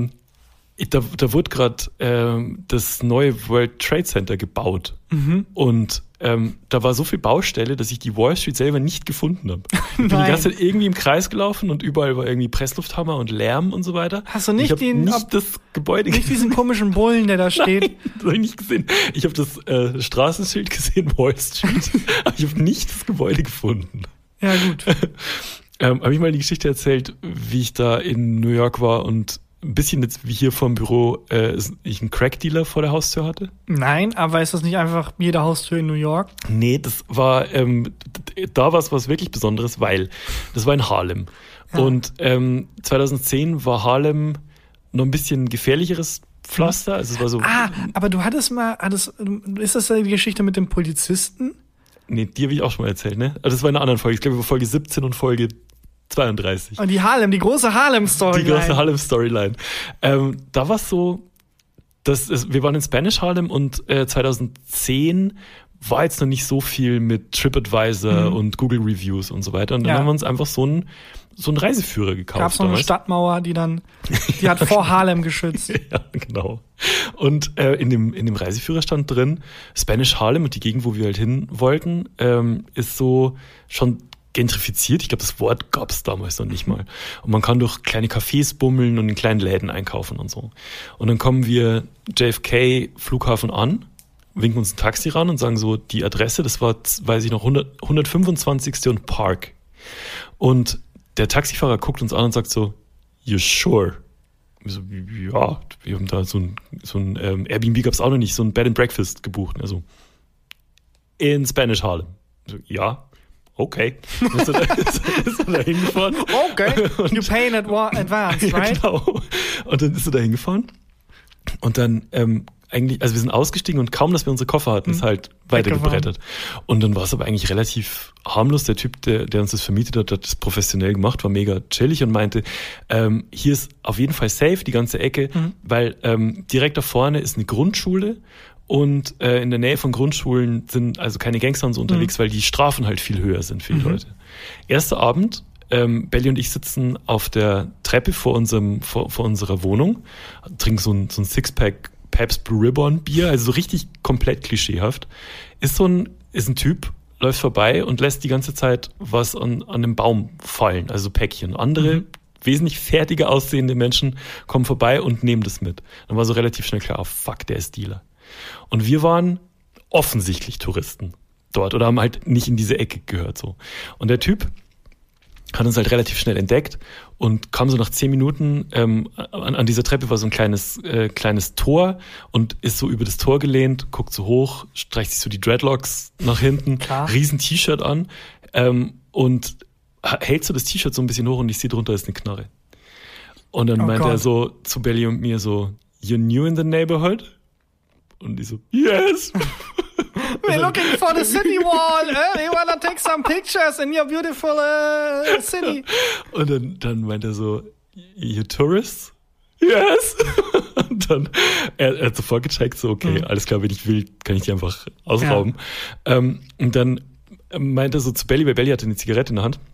da wurde gerade das neue World Trade Center gebaut und da war so viel Baustelle, dass ich die Wall Street selber nicht gefunden habe. Ich bin die ganze Zeit irgendwie im Kreis gelaufen und überall war irgendwie Presslufthammer und Lärm und so weiter. Hast du nicht ich habe das Gebäude nicht diesen komischen Bullen, der da steht? Nein, das habe ich nicht gesehen. Ich habe das Straßenschild gesehen, Wall Street, aber ich habe nicht das Gebäude gefunden. Ja, gut. Habe ich mal die Geschichte erzählt, wie ich da in New York war und ein bisschen jetzt wie hier vom Büro ich einen Crack-Dealer vor der Haustür hatte? Nein, aber ist das nicht einfach jede Haustür in New York? Nee, das war, da war es was wirklich Besonderes, weil das war in Harlem. Ja. Und 2010 war Harlem noch ein bisschen gefährlicheres Pflaster. Also es war so. Aber du hattest ist das die Geschichte mit dem Polizisten? Nee, die habe ich auch schon mal erzählt, ne? Also das war in einer anderen Folge. Ich glaube, über Folge 17 und Folge 32. Und die große Harlem-Storyline. Die große Harlem-Storyline. Da war es so, wir waren in Spanish Harlem und 2010 war jetzt noch nicht so viel mit TripAdvisor und Google Reviews und so weiter. Und dann haben wir uns einfach so einen Reiseführer gekauft. Gab es noch eine Stadtmauer, die hat vor Harlem geschützt. Ja, genau. Und in dem Reiseführer stand drin, Spanish Harlem und die Gegend, wo wir halt hin wollten, ist so schon gentrifiziert. Ich glaube, das Wort gab es damals noch nicht mal. Und man kann durch kleine Cafés bummeln und in kleinen Läden einkaufen und so. Und dann kommen wir JFK Flughafen an, winken uns ein Taxi ran und sagen so, die Adresse, das war, weiß ich noch, 125. und Park. Und der Taxifahrer guckt uns an und sagt so, you sure? Wir so, ja, wir haben da so ein Airbnb gab es auch noch nicht, so ein Bed and Breakfast gebucht. Also in Spanish Harlem. So, ja. Okay. Ist er da hingefahren. Okay. You pay in advance, right? Ja, genau. Und dann ist er da hingefahren. Und dann eigentlich, also wir sind ausgestiegen und kaum, dass wir unsere Koffer hatten, ist halt weitergebrettert. Und dann war es aber eigentlich relativ harmlos. Der Typ, der uns das vermietet hat das professionell gemacht, war mega chillig und meinte, hier ist auf jeden Fall safe, die ganze Ecke, weil direkt da vorne ist eine Grundschule. Und in der Nähe von Grundschulen sind also keine Gangster und so unterwegs, weil die Strafen halt viel höher sind für die Leute. Erster Abend, Belly und ich sitzen auf der Treppe vor unserer Wohnung, trinken so ein Sixpack Pabst Blue Ribbon Bier, also so richtig komplett klischeehaft. Ist ein Typ, läuft vorbei und lässt die ganze Zeit was an einem Baum fallen, also Päckchen. Andere wesentlich fertiger aussehende Menschen kommen vorbei und nehmen das mit. Dann war so relativ schnell klar, fuck, der ist Dealer. Und wir waren offensichtlich Touristen dort oder haben halt nicht in diese Ecke gehört so. Und der Typ hat uns halt relativ schnell entdeckt und kam so nach 10 Minuten, an dieser Treppe war so ein kleines Tor und ist so über das Tor gelehnt, guckt so hoch, streicht sich so die Dreadlocks nach hinten, riesen T-Shirt an und hält so das T-Shirt so ein bisschen hoch und ich sehe drunter ist eine Knarre. Und dann meint er so zu Belly und mir so, you're new in the neighborhood? Und ich so, yes! We're looking for the city wall. We wanna take some pictures in your beautiful city. Und dann meint er so, you tourists? Yes! Und dann, er hat sofort gecheckt, so, okay, alles klar, wenn ich will, kann ich die einfach ausrauben. Ja. Und dann meint er so zu Belly, weil Belly hatte eine Zigarette in der Hand.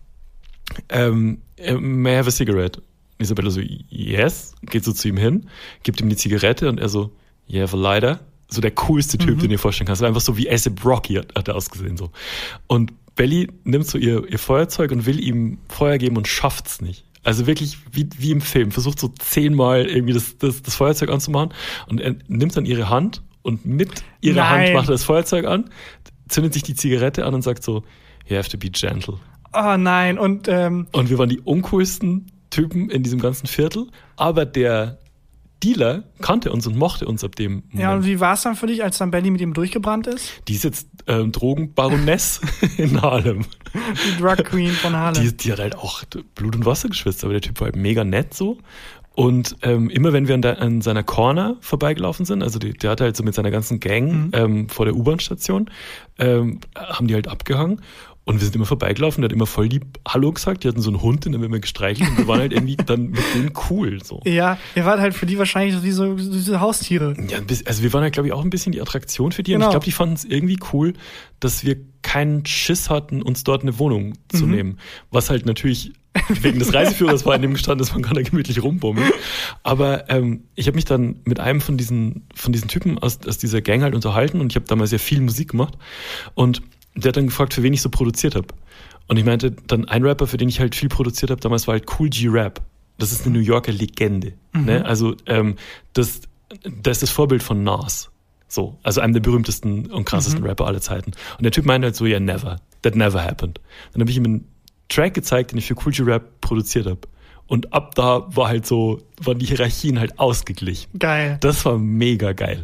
May I have a cigarette? Und Isabella so, yes. Geht so zu ihm hin, gibt ihm die Zigarette und er so, you have a lighter? So der coolste Typ, den du dir vorstellen kannst. Einfach so wie A$AP Rocky hat er ausgesehen, so. Und Belly nimmt so ihr Feuerzeug und will ihm Feuer geben und schafft's nicht. Also wirklich wie im Film. Versucht so 10-mal irgendwie das Feuerzeug anzumachen. Und er nimmt dann ihre Hand und mit ihrer Hand macht er das Feuerzeug an, zündet sich die Zigarette an und sagt so, you have to be gentle. Oh nein. Und wir waren die uncoolsten Typen in diesem ganzen Viertel. Aber der Dealer kannte uns und mochte uns ab dem Moment. Ja, und wie war es dann für dich, als dann Belly mit ihm durchgebrannt ist? Die ist jetzt Drogenbaroness in Harlem. Die Drug Queen von Harlem. Die hat halt auch Blut und Wasser geschwitzt, aber der Typ war halt mega nett so. Und immer wenn wir an seiner Corner vorbeigelaufen sind, also der hatte halt so mit seiner ganzen Gang vor der U-Bahn-Station, haben die halt abgehangen. Und wir sind immer vorbeigelaufen, der hat immer voll lieb Hallo gesagt, die hatten so einen Hund, den haben wir immer gestreichelt und wir waren halt irgendwie dann mit denen cool. So. Ja, ihr wart halt für die wahrscheinlich wie so diese Haustiere. Ja, also wir waren halt, glaube ich, auch ein bisschen die Attraktion für die. Genau. Und ich glaube, die fanden es irgendwie cool, dass wir keinen Schiss hatten, uns dort eine Wohnung zu nehmen. Was halt natürlich wegen des Reiseführers war, in dem gestanden ist, man kann da gemütlich rumbummeln. Aber ich habe mich dann mit einem von diesen Typen aus dieser Gang halt unterhalten und ich habe damals ja viel Musik gemacht und der hat dann gefragt, für wen ich so produziert habe. Und ich meinte, dann ein Rapper, für den ich halt viel produziert habe, damals war halt Kool G Rap. Das ist eine New Yorker Legende. Ne? Also das ist das Vorbild von Nas. So, also einem der berühmtesten und krassesten Rapper aller Zeiten. Und der Typ meinte halt so, ja, never. That never happened. Dann habe ich ihm einen Track gezeigt, den ich für Kool G Rap produziert habe. Und ab da waren die Hierarchien halt ausgeglichen. Geil. Das war mega geil.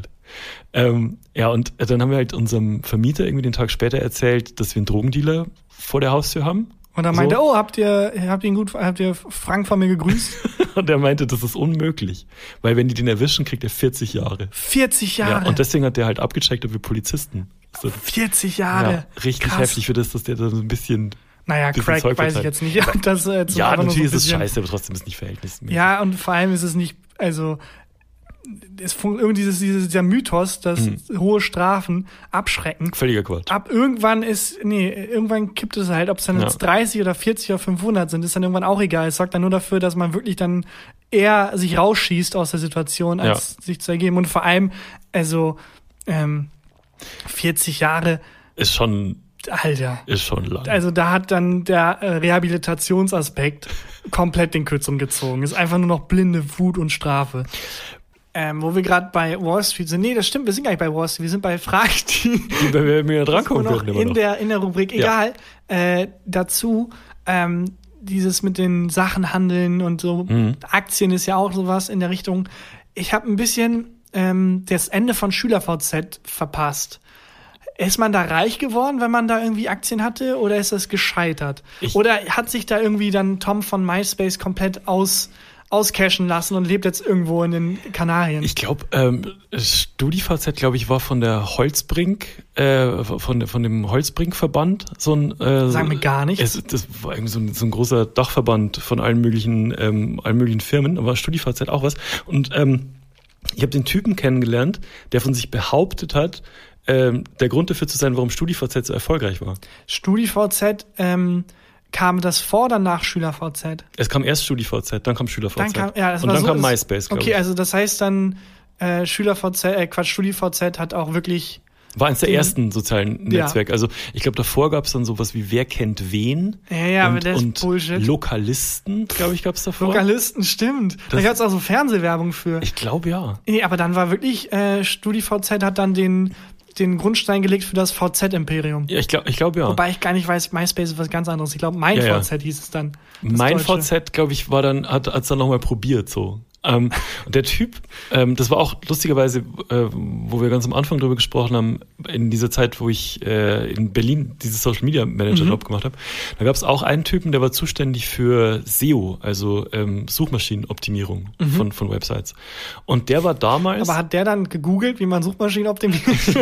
Ja, und dann haben wir halt unserem Vermieter irgendwie den Tag später erzählt, dass wir einen Drogendealer vor der Haustür haben. Und er meinte, so. Habt ihr Frank von mir gegrüßt? Und er meinte, das ist unmöglich. Weil wenn die den erwischen, kriegt er 40 Jahre. 40 Jahre? Ja, und deswegen hat der halt abgecheckt, ob wir Polizisten sind. 40 Jahre? Ja, richtig krass. Heftig für das, dass der da so ein bisschen... Naja, Crack weiß ich jetzt nicht. Ja, natürlich ist es scheiße, aber trotzdem ist es nicht verhältnismäßig. Ja, und vor allem ist es nicht, also... irgendwie dieser Mythos, dass hohe Strafen abschrecken. Völliger Quatsch. Irgendwann kippt es halt, ob es dann jetzt 30 oder 40 oder 500 sind, ist dann irgendwann auch egal. Es sorgt dann nur dafür, dass man wirklich dann eher sich rausschießt aus der Situation, als sich zu ergeben. Und vor allem, also 40 Jahre ist schon... Alter. Ist schon lang. Also da hat dann der Rehabilitationsaspekt komplett den Kürzung gezogen. Ist einfach nur noch blinde Wut und Strafe. Wo wir gerade bei Wall Street sind. Nee, das stimmt, wir sind gar nicht bei Wall Street. Wir sind bei Fragen, die wir mir drankommen können. In der Rubrik, egal. Dazu, dieses mit den Sachen handeln und so. Aktien ist ja auch sowas in der Richtung. Ich habe ein bisschen das Ende von SchülerVZ verpasst. Ist man da reich geworden, wenn man da irgendwie Aktien hatte, oder ist das gescheitert? Oder hat sich da irgendwie dann Tom von MySpace komplett auscashen lassen und lebt jetzt irgendwo in den Kanarien? Ich glaube, StudiVZ, glaube ich, war von der Holzbrink, von dem Holzbrink-Verband. Sagen wir gar nicht. Das war irgendwie so ein großer Dachverband von allen möglichen Firmen, aber StudiVZ auch was. Und ich habe den Typen kennengelernt, der von sich behauptet hat, der Grund dafür zu sein, warum StudiVZ so erfolgreich war. StudiVZ, kam das vor oder nach SchülerVZ? Es kam erst StudiVZ, dann kam SchülerVZ. Dann kam MySpace, glaube ich. Okay, also das heißt dann, StudiVZ hat auch wirklich... War eins der ersten sozialen Netzwerke. Also ich glaube, davor gab es dann sowas wie Wer kennt wen? Ja, aber das ist Bullshit. Lokalisten, glaube ich, gab es davor. Lokalisten, stimmt. Da gab es auch so Fernsehwerbung für. Ich glaube, ja. Nee, aber dann war wirklich, StudiVZ hat dann den Grundstein gelegt für das VZ-Imperium. Ja, ich glaube, ja. Wobei ich gar nicht weiß, MySpace ist was ganz anderes. Ich glaube, MeinVZ hieß es dann. MeinVZ, glaube ich, hat es dann nochmal probiert, so. Und der Typ, das war auch lustigerweise, wo wir ganz am Anfang drüber gesprochen haben, in dieser Zeit, wo ich in Berlin dieses Social Media Manager Job gemacht habe, da gab es auch einen Typen, der war zuständig für SEO, also Suchmaschinenoptimierung von Websites. Und der war damals... Aber hat der dann gegoogelt, wie man Suchmaschinen optimiert?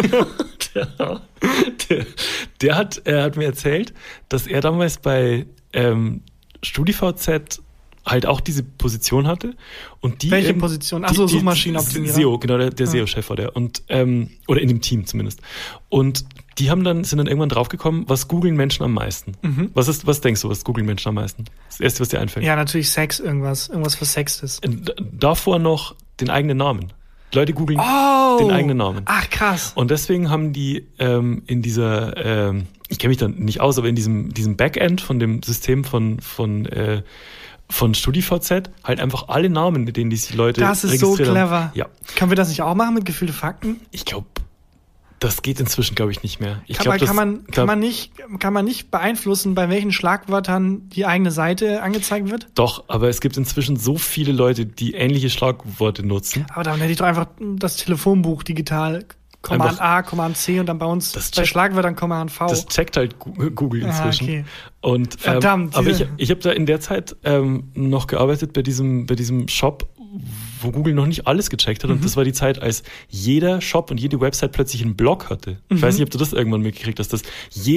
Er hat mir erzählt, dass er damals bei StudiVZ halt auch diese Position hatte. Und die welche Position? Achso, Suchmaschinenoptimierer. SEO, genau, der SEO-Chef war der. Und, oder in dem Team zumindest. Und die sind dann irgendwann draufgekommen, was googeln Menschen am meisten? Was denkst du, was googeln Menschen am meisten? Das Erste, was dir einfällt. Ja, natürlich Sex, irgendwas für Sextes. Davor noch den eigenen Namen. Leute googeln den eigenen Namen. Ach, krass. Und deswegen haben die in dieser, ich kenne mich da nicht aus, aber in diesem Backend von dem System von von StudiVZ halt einfach alle Namen, mit denen die Leute Das ist so registriert haben. clever. Ja. Können wir das nicht auch machen mit gefühlte Fakten? Ich glaube, das geht inzwischen, glaube ich, nicht mehr. Kann man nicht beeinflussen, bei welchen Schlagwörtern die eigene Seite angezeigt wird? Doch, aber es gibt inzwischen so viele Leute, die ähnliche Schlagworte nutzen. Aber dann hätte ich doch einfach das Telefonbuch digital, Command A, Command C und dann bei uns bei Schlagwörtern Command V. Das checkt halt Google inzwischen. Okay. Und, Verdammt. Aber ich habe da in der Zeit noch gearbeitet bei diesem Shop, wo Google noch nicht alles gecheckt hat. Und das war die Zeit, als jeder Shop und jede Website plötzlich einen Blog hatte. Ich weiß nicht, ob du das irgendwann mitgekriegt hast, dass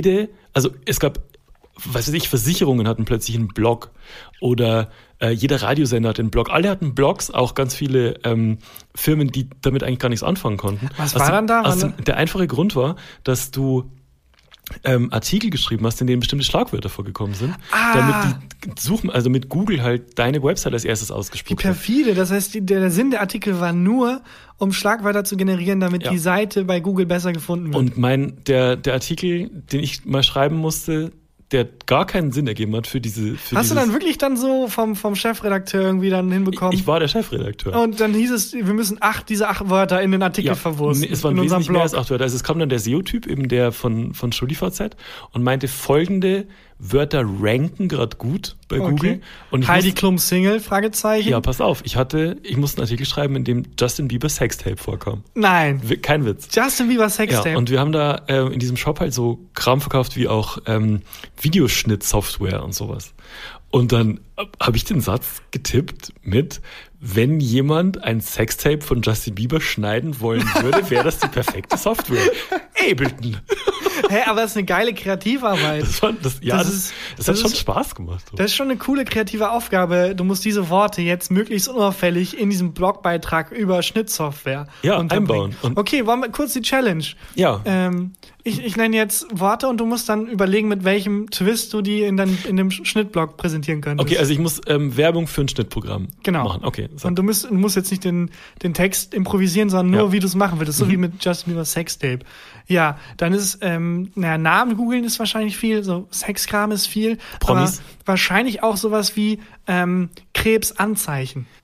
es gab, was weiß ich, Versicherungen hatten plötzlich einen Blog oder jeder Radiosender hatte einen Blog. Alle hatten Blogs, auch ganz viele Firmen, die damit eigentlich gar nichts anfangen konnten. Was war dann da? Der einfache Grund war, dass du Artikel geschrieben hast, in denen bestimmte Schlagwörter vorgekommen sind, damit die suchen, also mit Google halt deine Website als erstes ausgespuckt. Wie perfide. Das heißt, der Sinn der Artikel war nur, um Schlagwörter zu generieren, damit die Seite bei Google besser gefunden wird. Und der Artikel, den ich mal schreiben musste, der gar keinen Sinn ergeben hat für diese. Hast du dann wirklich dann so vom Chefredakteur irgendwie dann hinbekommen? Ich war der Chefredakteur. Und dann hieß es, wir müssen diese 8 Wörter in den Artikel verwursten. Es waren wesentlich mehr als 8 Wörter. Also es kam dann der SEO-Typ, eben der von StudiVZ, und meinte, folgende Wörter ranken gerade gut bei Google. Und Heidi Klum Single, Fragezeichen. Ja, pass auf. Ich musste einen Artikel schreiben, in dem Justin Bieber Sextape vorkam. Nein. Kein Witz. Justin Bieber Sextape. Ja, und wir haben da in diesem Shop halt so Kram verkauft, wie auch Videoschnittsoftware und sowas. Und dann habe ich den Satz getippt mit: Wenn jemand ein Sextape von Justin Bieber schneiden wollen würde, wäre das die perfekte Software. Ableton. Aber das ist eine geile Kreativarbeit. Das hat schon Spaß gemacht. Das ist schon eine coole kreative Aufgabe. Du musst diese Worte jetzt möglichst unauffällig in diesem Blogbeitrag über Schnittsoftware einbauen. Okay, wollen wir kurz die Challenge. Ja. Ich nenne jetzt Worte und du musst dann überlegen, mit welchem Twist du die in dem Schnittblog präsentieren könntest. Okay, also ich muss Werbung für ein Schnittprogramm machen. Okay. So. Und du musst jetzt nicht den Text improvisieren, sondern nur, wie du es machen willst. So wie mit Justin Bieber Sextape. Ja, dann ist, Namen googeln ist wahrscheinlich viel, so Sexkram ist viel. Promis. Aber wahrscheinlich auch sowas wie Krebsanzeichen.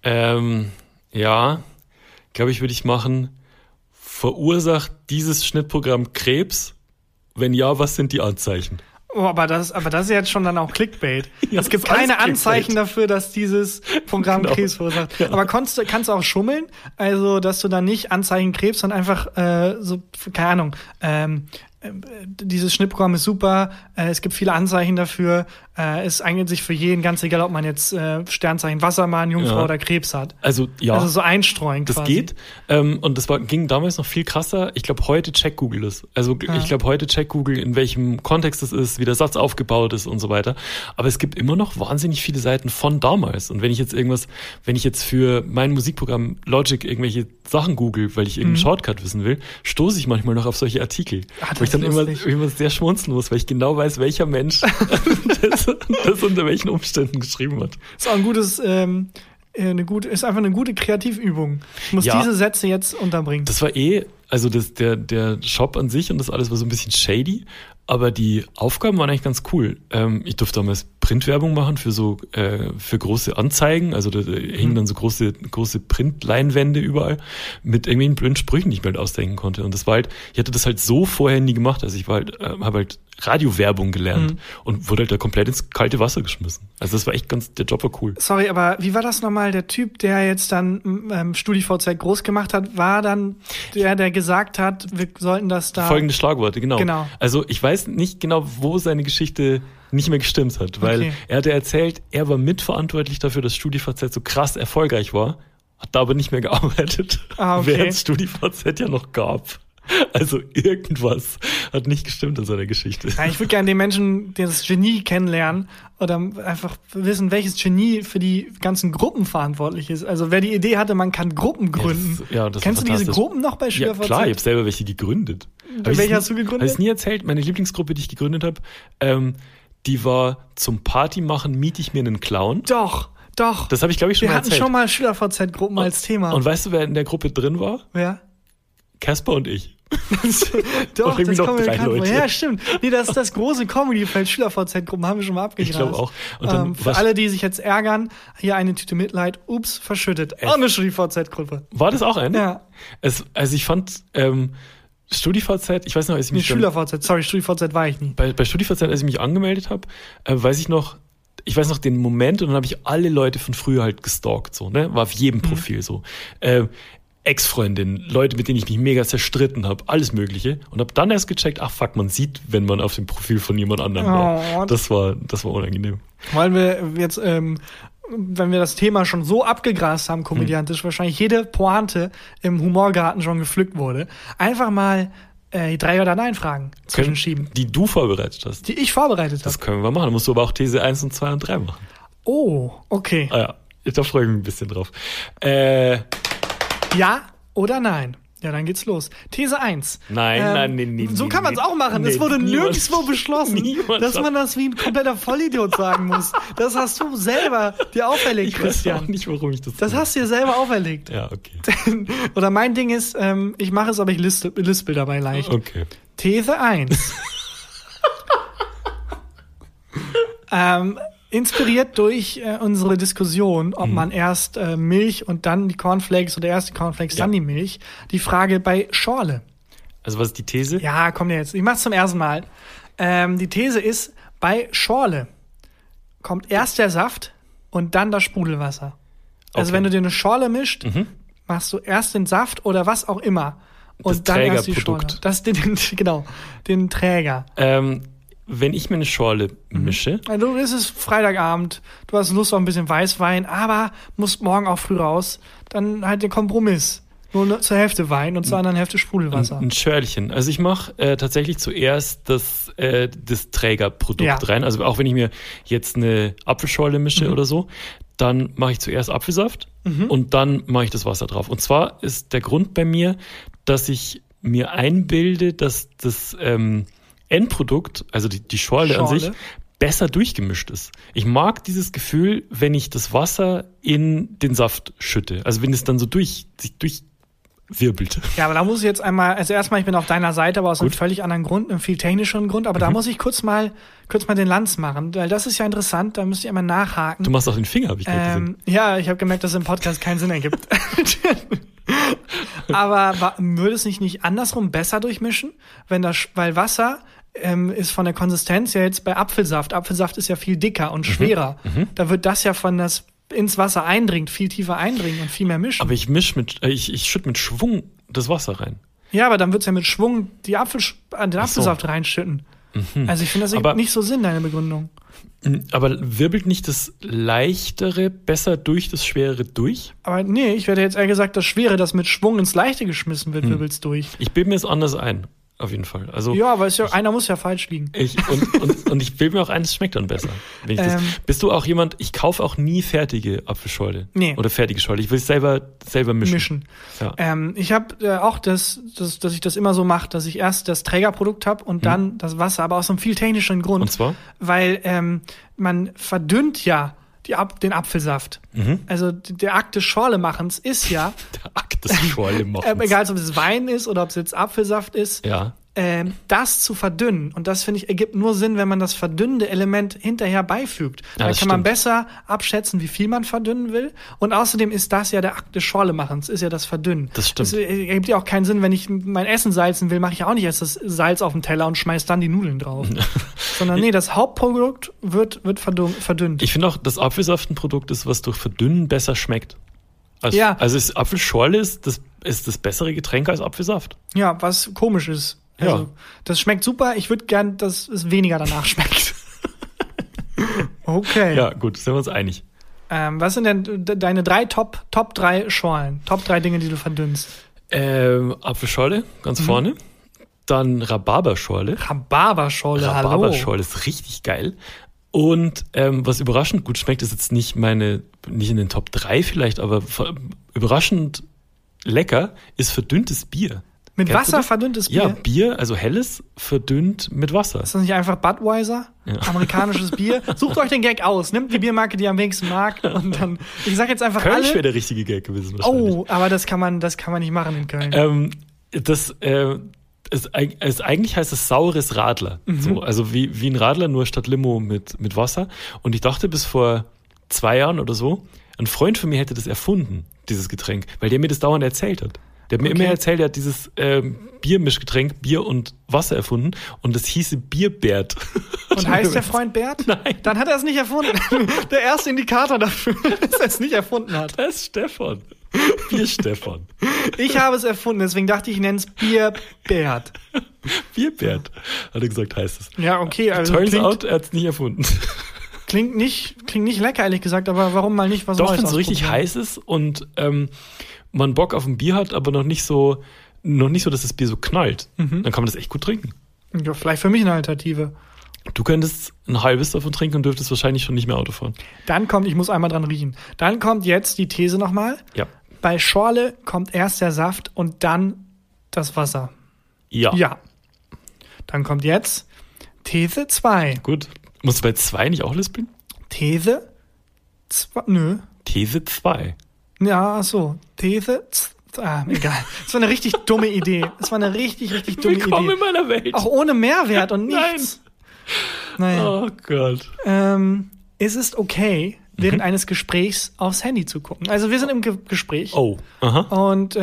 Ja, glaube ich, würde ich machen: Verursacht dieses Schnittprogramm Krebs? Wenn ja, was sind die Anzeichen? Oh, aber das ist jetzt schon dann auch Clickbait. Ja, es gibt keine Anzeichen dafür, dass dieses Programm Krebs verursacht. Ja. Aber kannst du auch schummeln? Also, dass du dann nicht Anzeichen Krebs, sondern einfach keine Ahnung, dieses Schnittprogramm ist super, es gibt viele Anzeichen dafür, es eignet sich für jeden, ganz egal, ob man jetzt Sternzeichen Wassermann, Jungfrau oder Krebs hat. Also so einstreuen das quasi. Geht. Und das ging damals noch viel krasser. Ich glaube, heute checkt Google das. Also ich glaube, heute checkt Google, in welchem Kontext es ist, wie der Satz aufgebaut ist und so weiter. Aber es gibt immer noch wahnsinnig viele Seiten von damals. Und wenn ich jetzt für mein Musikprogramm Logic irgendwelche Sachen google, weil ich irgendeinen Shortcut wissen will, stoße ich manchmal noch auf solche Artikel. Wo ich dann immer sehr schmunzeln muss, weil ich genau weiß, welcher Mensch das unter welchen Umständen geschrieben hat. Ist auch ist einfach eine gute Kreativübung. Ich muss diese Sätze jetzt unterbringen. Das war also der Shop an sich und das alles war so ein bisschen shady, aber die Aufgaben waren eigentlich ganz cool. Ich durfte damals Printwerbung machen für große Anzeigen, also da hingen dann so große Printleinwände überall mit irgendwelchen blöden Sprüchen, die ich mir halt ausdenken konnte. Und das war halt, ich hatte das halt so vorher nie gemacht, also ich war halt, habe halt Radiowerbung gelernt und wurde halt da komplett ins kalte Wasser geschmissen. Also das war echt der Job war cool. Sorry, aber wie war das nochmal? Der Typ, der jetzt dann StudiVZ groß gemacht hat, war dann der gesagt hat, wir sollten das da... Folgende Schlagworte, genau. Also ich weiß nicht genau, wo seine Geschichte nicht mehr gestimmt hat, weil er hatte erzählt, er war mitverantwortlich dafür, dass StudiVZ so krass erfolgreich war, hat da aber nicht mehr gearbeitet, während es StudiVZ ja noch gab. Also irgendwas hat nicht gestimmt in seiner Geschichte. Ja, ich würde gerne den Menschen, das Genie kennenlernen oder einfach wissen, welches Genie für die ganzen Gruppen verantwortlich ist. Also wer die Idee hatte, man kann Gruppen gründen. Das Kennst du diese Gruppen noch bei StudiVZ? Ja klar, ich habe selber welche gegründet. Welche hast du gegründet? Habe ich nie erzählt. Meine Lieblingsgruppe, die ich gegründet habe, die war zum Partymachen miete ich mir einen Clown. Doch. Das habe ich, glaube ich, schon mal erzählt. Wir hatten schon mal StudiVZ-Gruppen als Thema. Und weißt du, wer in der Gruppe drin war? Wer? Casper und ich. Doch, irgendwie das noch kommt mir 3 bekannt vor. Leute. Ja, stimmt. Nee, das große Comedy-Feld SchülerVZ-Gruppen haben wir schon mal abgegrast. Ich glaube auch. Und dann, für alle, die sich jetzt ärgern, hier eine Tüte Mitleid. Ups, verschüttet. Auch eine StudiVZ-Gruppe. war das auch eine? Ja. Also ich fand StudiVZ, ich weiß noch, als ich mich SchülerVZ, sorry, StudiVZ war ich nie. bei StudiVZ, als ich mich angemeldet habe, weiß ich noch den Moment und dann habe ich alle Leute von früher halt gestalkt, so, ne? War auf jedem Profil so. Ex-Freundin, Leute, mit denen ich mich mega zerstritten habe, alles Mögliche. Und habe dann erst gecheckt, ach fuck, man sieht, wenn man auf dem Profil von jemand anderem war. Das war unangenehm. Wollen wir jetzt, wenn wir das Thema schon so abgegrast haben, komödiantisch, wahrscheinlich jede Pointe im Humorgarten schon gepflückt wurde, einfach mal 3 oder Nein Fragen zwischenschieben. Die du vorbereitet hast. Die ich vorbereitet habe. Das können wir machen. Dann musst du aber auch These 1 und 2 und 3 machen. Oh, okay. Ah ja, da freue ich mich ein bisschen drauf. Ja oder nein? Ja, dann geht's los. These 1. Nein. So kann man es auch machen. Es wurde nirgendwo beschlossen, dass man das wie ein kompletter Vollidiot sagen muss. Das hast du selber dir auferlegt, Christian. Ich weiß auch nicht, warum ich das hast du dir selber auferlegt. Ja, okay. Oder mein Ding ist, ich mache es, aber ich lispel dabei leicht. Okay. These 1. Inspiriert durch unsere Diskussion, ob man erst Milch und dann die Cornflakes oder erst die Cornflakes, dann die Milch. Die Frage bei Schorle. Also was ist die These? Ja, komm jetzt. Ich mach's zum ersten Mal. Die These ist, bei Schorle kommt erst der Saft und dann das Sprudelwasser. Also Okay. wenn du dir eine Schorle mischt, machst du erst den Saft oder was auch immer. Und Das dann erst die Schorle. Trägerprodukt. Genau, den Träger. Wenn ich mir eine Schorle mische, Also es ist Freitagabend, du hast Lust auf ein bisschen Weißwein, aber musst morgen auch früh raus, dann halt den Kompromiss. Nur zur Hälfte Wein und zur anderen Hälfte Sprudelwasser. ein Schörlchen. Also ich mache tatsächlich zuerst das Trägerprodukt rein. Also auch wenn ich mir jetzt eine Apfelschorle mische oder so, dann mache ich zuerst Apfelsaft und dann mache ich das Wasser drauf. Und zwar ist der Grund bei mir, dass ich mir einbilde, dass das Endprodukt, also die Schorle an sich, besser durchgemischt ist. Ich mag dieses Gefühl, wenn ich das Wasser in den Saft schütte. Also wenn es dann so sich durchwirbelt. Ja, aber da muss ich jetzt einmal, also erstmal, ich bin auf deiner Seite, aber aus einem völlig anderen Grund, einem viel technischeren Grund, aber da muss ich kurz mal den Lanz machen, weil das ist ja interessant, da müsst ihr einmal nachhaken. Du machst auch den Finger, habe ich gerade gesehen. Ja, ich habe gemerkt, dass es im Podcast keinen Sinn ergibt. Aber würde es nicht andersrum besser durchmischen, weil Wasser ist von der Konsistenz ja jetzt bei Apfelsaft. Apfelsaft ist ja viel dicker und schwerer. Da wird das ja ins Wasser eindringt, viel tiefer eindringen und viel mehr mischen. Aber ich schütte mit Schwung das Wasser rein. Ja, aber dann wird's ja mit Schwung den Apfelsaft reinschütten. Also ich finde, das ergibt nicht so Sinn, deine Begründung. Aber wirbelt nicht das Leichtere besser durch das Schwerere durch? Aber nee, ich werde jetzt eher gesagt, das Schwere, das mit Schwung ins Leichte geschmissen wird, wirbelt's durch. Ich bilde mir es anders ein. Auf jeden Fall. Also ja, aber einer muss ja falsch liegen. Und ich bilde mir auch ein, es schmeckt dann besser. Wenn ich bist du auch jemand, ich kaufe auch nie fertige Apfelschorle. Nee. Oder fertige Schorle. Ich will es selber mischen. Ja. Ich habe auch dass ich das immer so mache, dass ich erst das Trägerprodukt habe und dann das Wasser, aber aus einem viel technischeren Grund. Und zwar? Weil man verdünnt ja den Apfelsaft. Also der Akt des Schorlemachens ist ja der Akt des Schorlemachens. Egal, ob es Wein ist oder ob es jetzt Apfelsaft ist, das zu verdünnen. Und das, finde ich, ergibt nur Sinn, wenn man das verdünnende Element hinterher beifügt. Ja, Dann kann man besser abschätzen, wie viel man verdünnen will. Und außerdem ist das ja der Akt des Schorlemachens, ist ja das Verdünnen. Das stimmt. Es ergibt ja auch keinen Sinn, wenn ich mein Essen salzen will, mache ich auch nicht erst das Salz auf den Teller und schmeiß dann die Nudeln drauf. Sondern nee, das Hauptprodukt wird verdünnt. Ich finde auch, dass Apfelsaft ein Produkt ist, was durch Verdünnen besser schmeckt. Also Apfelschorle ist das bessere Getränk als Apfelsaft. Ja, was komisch ist. Also, das schmeckt super. Ich würde gern, dass es weniger danach schmeckt. Okay. Ja, gut, sind wir uns einig. Was sind denn deine Top 3 Schorlen? Top 3 Dinge, die du verdünnst? Apfelschorle, ganz vorne. Dann Rhabarberschorle. Rhabarberschorle ist richtig geil. Und was überraschend gut schmeckt, ist jetzt nicht in den Top 3 vielleicht, aber überraschend lecker ist verdünntes Bier. Mit Wasser verdünntes Bier? Ja, Bier, also helles, verdünnt mit Wasser. Ist das nicht einfach Budweiser? Ja. Amerikanisches Bier? Sucht euch den Gag aus. Nehmt die Biermarke, die ihr am wenigsten mag. Und dann, ich sag jetzt einfach Kölsch wäre der richtige Gag gewesen wahrscheinlich. Oh, aber das kann man nicht machen in Köln. eigentlich heißt es saures Radler. So, also wie ein Radler, nur statt Limo mit Wasser. Und ich dachte bis vor 2 Jahren oder so, ein Freund von mir hätte das erfunden, dieses Getränk, weil der mir das dauernd erzählt hat. Der hat mir immer erzählt, er hat dieses Biermischgetränk, Bier und Wasser erfunden und das hieße Bierbert. Und heißt der Freund Bert? Nein. Dann hat er es nicht erfunden. Der erste Indikator dafür, dass er es nicht erfunden hat. Das ist Stefan. Bier-Stefan. Ich habe es erfunden, deswegen dachte ich nenne es Bierbert. Bierbert, hat er gesagt, heißt es. Ja, okay. Also Turns out, er hat es nicht erfunden. Klingt nicht lecker, ehrlich gesagt, aber warum mal nicht was Doch, Neues wenn es so richtig heiß ist und man Bock auf ein Bier hat, aber noch nicht so, dass das Bier so knallt, dann kann man das echt gut trinken. Ja, vielleicht für mich eine Alternative. Du könntest ein halbes davon trinken und dürftest wahrscheinlich schon nicht mehr Auto fahren. Dann kommt, ich muss einmal dran riechen. Dann kommt jetzt die These nochmal. Ja. Bei Schorle kommt erst der Saft und dann das Wasser. Ja. Ja. Dann kommt jetzt These 2. Gut. Musst du bei 2 nicht auch lispeln? These 2. Nö. These 2. Ja, ach so. These 2. Egal. Das war eine richtig dumme Idee. Das war eine richtig dumme Willkommen Idee. in meiner Welt. Auch ohne Mehrwert und nichts. Naja. Oh Gott. Es ist okay, während eines Gesprächs aufs Handy zu gucken. Also wir sind im Gespräch. Oh. Aha. Und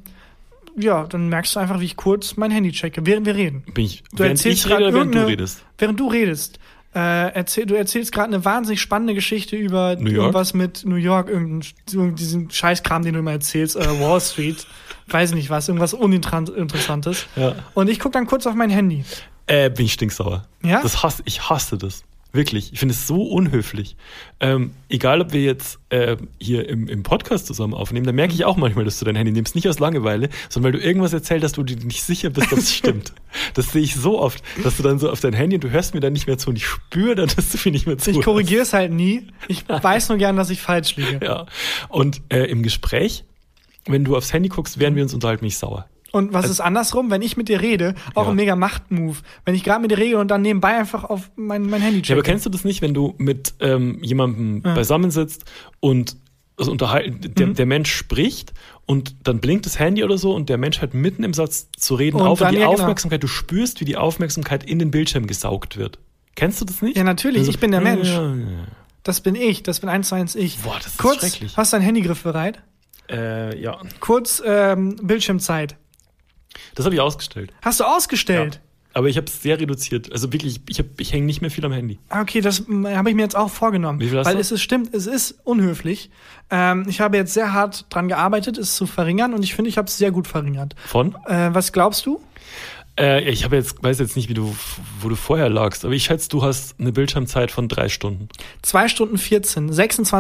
ja, dann merkst du einfach, wie ich kurz mein Handy checke, während wir reden. Während ich rede oder während du redest? Während du redest. Du erzählst gerade eine wahnsinnig spannende Geschichte über irgendwas mit New York, diesen Scheißkram, den du immer erzählst, Wall Street, weiß nicht was, irgendwas Uninteressantes. Ja. Und ich gucke dann kurz auf mein Handy. Bin ich stinksauer. Ja? Ich hasse das. Wirklich. Ich finde es so unhöflich. Egal, ob wir jetzt hier im Podcast zusammen aufnehmen, da merke ich auch manchmal, dass du dein Handy nimmst. Nicht aus Langeweile, sondern weil du irgendwas erzählt hast, wo du dir nicht sicher bist, ob es stimmt. Das sehe ich so oft, dass du dann so auf dein Handy und du hörst mir dann nicht mehr zu und ich spüre dann, dass du mir nicht mehr zuhörst. Ich korrigiere es halt nie. Ich weiß nur gern, dass ich falsch liege. Ja. Und im Gespräch, wenn du aufs Handy guckst, während wir uns unterhalten, bin ich sauer. Und was ist andersrum? Wenn ich mit dir rede, auch ein mega Machtmove. Wenn ich gerade mit dir rede und dann nebenbei einfach auf mein Handy checke. Ja, aber kennst du das nicht, wenn du mit jemandem beisammensitzt und also der Mensch spricht und dann blinkt das Handy oder so und der Mensch hört mitten im Satz zu reden auf und die Aufmerksamkeit, du spürst, wie die Aufmerksamkeit in den Bildschirm gesaugt wird. Kennst du das nicht? Ja, natürlich. Also, ich bin der Mensch. Ja. Das bin ich. Das bin 1:1 ich. Boah, das ist kurz, schrecklich. Hast du deinen Handygriff bereit? Ja. Kurz Bildschirmzeit. Das habe ich ausgestellt. Hast du ausgestellt? Ja. Aber ich habe es sehr reduziert. Also wirklich, ich hänge nicht mehr viel am Handy. Okay, das habe ich mir jetzt auch vorgenommen. Wie viel hast du? Weil es ist unhöflich. Ich habe jetzt sehr hart dran gearbeitet, es zu verringern und ich finde, ich habe es sehr gut verringert. Von? Was glaubst du? Ich weiß jetzt nicht, wo du vorher lagst, aber ich schätze, du hast eine Bildschirmzeit von 3 Stunden. 2 Stunden 14,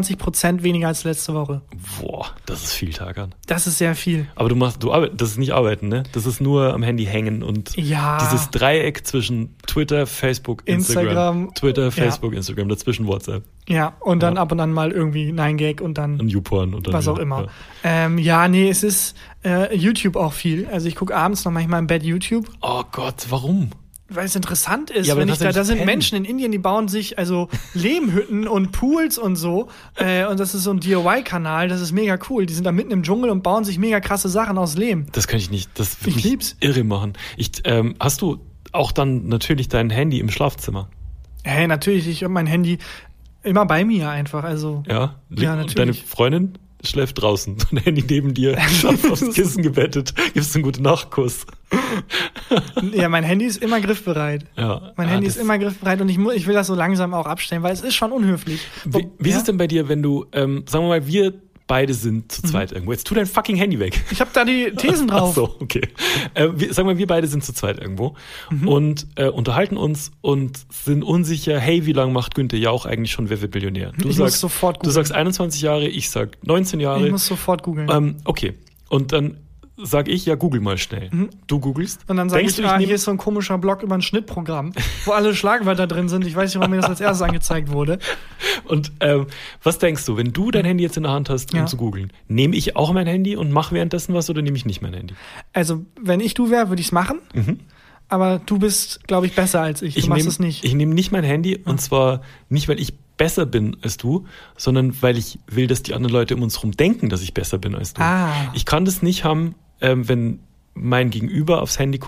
26% weniger als letzte Woche. Boah, das ist viel, Tagan. Das ist sehr viel. Aber das ist nicht arbeiten, ne? Das ist nur am Handy hängen und dieses Dreieck zwischen Twitter, Facebook, Instagram. Twitter, Facebook, Instagram, dazwischen WhatsApp. Ja, und dann ab und an mal irgendwie 9gag und dann YouPorn und dann was auch immer. Ja. Es ist YouTube auch viel. Also ich gucke abends noch manchmal im Bett YouTube. Oh Gott, warum? Weil es interessant ist, ja, wenn da sind Menschen in Indien, die bauen sich also Lehmhütten und Pools und so. Und das ist so ein DIY-Kanal, das ist mega cool. Die sind da mitten im Dschungel und bauen sich mega krasse Sachen aus Lehm. Das kann ich nicht, das würde ich lieb's. Irre machen. Hast du auch dann natürlich dein Handy im Schlafzimmer? Hey, natürlich, ich habe mein Handy immer bei mir einfach. Also, ja, natürlich. Deine Freundin schläft draußen, dein Handy neben dir, aufs Kissen gebettet, gibst einen guten Nachtkuss. Ja, mein Handy ist immer griffbereit. Ja, mein Handy ist immer griffbereit und ich will das so langsam auch abstellen, weil es ist schon unhöflich. Wie ist es denn bei dir, wenn du, sagen wir mal, wir beide sind zu zweit irgendwo. Jetzt tu dein fucking Handy weg. Ich habe da die Thesen drauf. Ach so, okay. Sagen wir, wir beide sind zu zweit irgendwo und unterhalten uns und sind unsicher, hey, wie lange macht Günther Jauch eigentlich schon Wer wird Millionär? Ich muss sofort googeln. Du sagst 21 Jahre, ich sag 19 Jahre. Ich muss sofort googeln. Okay. Und dann sag ich, ja, google mal schnell. Du googelst. Und dann sag ich, hier ist so ein komischer Blog über ein Schnittprogramm, wo alle Schlagwörter drin sind. Ich weiß nicht, warum mir das als erstes angezeigt wurde. Und was denkst du, wenn du dein Handy jetzt in der Hand hast, um zu googeln, nehme ich auch mein Handy und mache währenddessen was oder nehme ich nicht mein Handy? Also, wenn ich du wäre, würde ich es machen. Aber du bist, glaube ich, besser als ich. Du machst es nicht. Ich nehme nicht mein Handy und zwar nicht, weil ich besser bin als du, sondern weil ich will, dass die anderen Leute um uns herum denken, dass ich besser bin als du. Ich kann das nicht haben, wenn mein Gegenüber aufs Handy guckt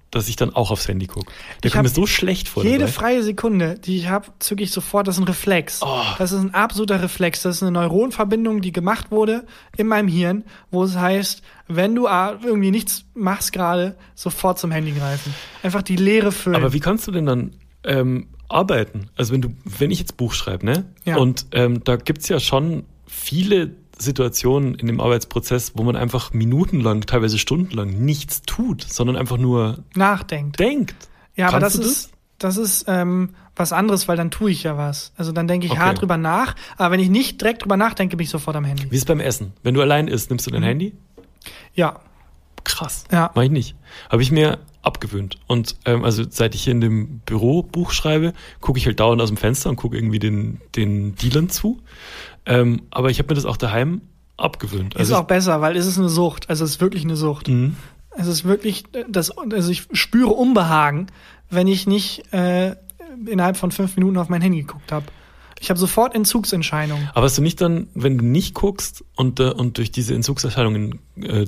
dass ich dann auch aufs Handy gucke. Der Ich kommt mir hab so schlecht vor. Jede dabei. freie Sekunde, die ich habe, zücke ich sofort, das ist ein Reflex. Oh. Das ist ein absoluter Reflex. Das ist eine Neuronverbindung, die gemacht wurde in meinem Hirn, wo es heißt, wenn du irgendwie nichts machst gerade, sofort zum Handy greifen. Einfach die Leere füllen. Aber wie kannst du denn dann arbeiten? Also wenn ich jetzt Buch schreibe, ne? Ja. Und da gibt's ja schon viele Situationen in dem Arbeitsprozess, wo man einfach minutenlang, teilweise stundenlang nichts tut, sondern einfach nur Nachdenkt. denkt. Ja, aber Kannst das ist was anderes, weil dann tue ich ja was. Also dann denke ich Okay. hart drüber nach, aber wenn ich nicht direkt drüber nachdenke, bin ich sofort am Handy. Wie ist es beim Essen? Wenn du allein isst, nimmst du dein Handy? Ja, Krass. Ja. Mach ich nicht. Habe ich mir abgewöhnt. Und also seit ich hier in dem Büro Buch schreibe, gucke ich halt dauernd aus dem Fenster und gucke irgendwie den Dealern zu. Aber ich habe mir das auch daheim abgewöhnt. ist auch besser, weil es ist eine Sucht. Also es ist wirklich eine Sucht. Es ist wirklich also ich spüre Unbehagen, wenn ich nicht innerhalb von 5 Minuten auf mein Handy geguckt habe. Ich habe sofort Entzugserscheinungen. Aber hast du nicht dann, wenn du nicht guckst und durch diese Entzugserscheinungen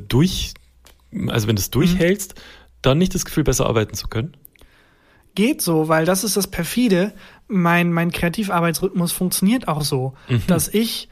also wenn du es durchhältst, dann nicht das Gefühl, besser arbeiten zu können? Geht so, weil das ist das Perfide. Mein Kreativarbeitsrhythmus funktioniert auch so, dass ich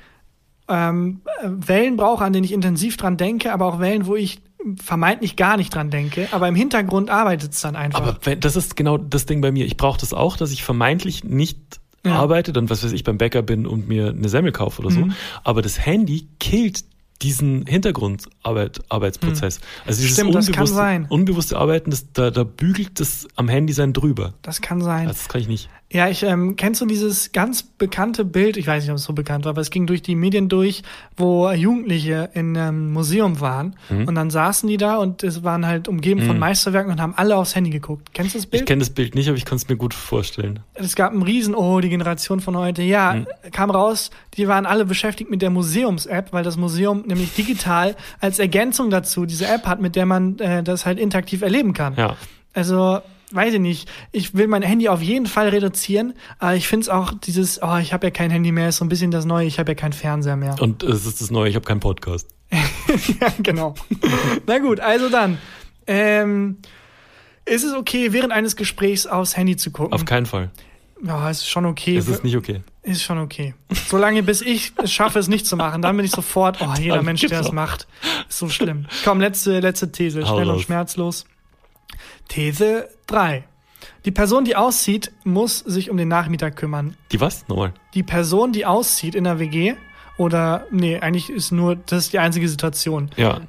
Wellen brauche, an denen ich intensiv dran denke, aber auch Wellen, wo ich vermeintlich gar nicht dran denke, aber im Hintergrund arbeitet es dann einfach. Aber das ist genau das Ding bei mir. Ich brauche das auch, dass ich vermeintlich nicht arbeite, dann was weiß ich, beim Bäcker bin und mir eine Semmel kaufe oder so. Aber das Handy killt diesen Hintergrundarbeitsprozess. Also dieses Stimmt, das kann sein. unbewusste Arbeiten, da bügelt das am Handy sein drüber. Das kann sein. Das kann ich nicht. Ja, kennst du dieses ganz bekannte Bild, ich weiß nicht, ob es so bekannt war, aber es ging durch die Medien durch, wo Jugendliche in einem Museum waren und dann saßen die da und es waren halt umgeben von Meisterwerken und haben alle aufs Handy geguckt. Kennst du das Bild? Ich kenne das Bild nicht, aber ich kann es mir gut vorstellen. Es gab einen Riesen, die Generation von heute. Ja, kam raus, die waren alle beschäftigt mit der Museums-App, weil das Museum nämlich digital als Ergänzung dazu diese App hat, mit der man das halt interaktiv erleben kann. Ja. Also, weiß ich nicht. Ich will mein Handy auf jeden Fall reduzieren, aber ich finde es auch dieses, ich habe ja kein Handy mehr, ist so ein bisschen das Neue, ich habe ja keinen Fernseher mehr. Und es ist das Neue, ich habe keinen Podcast. Ja, genau. Na gut, also dann. Ist es okay, während eines Gesprächs aufs Handy zu gucken? Auf keinen Fall. Ja, ist schon okay. Es ist nicht okay. Ist schon okay. Solange bis ich es schaffe, es nicht zu machen, dann bin ich sofort, jeder Mensch, der es macht, ist so schlimm. Komm, letzte These, Hau schnell und raus. schmerzlos. These 3. Die Person, die auszieht, muss sich um den Nachmieter kümmern. Die was? Nochmal. Die Person, die auszieht in der WG, eigentlich ist das ist die einzige Situation, Ja.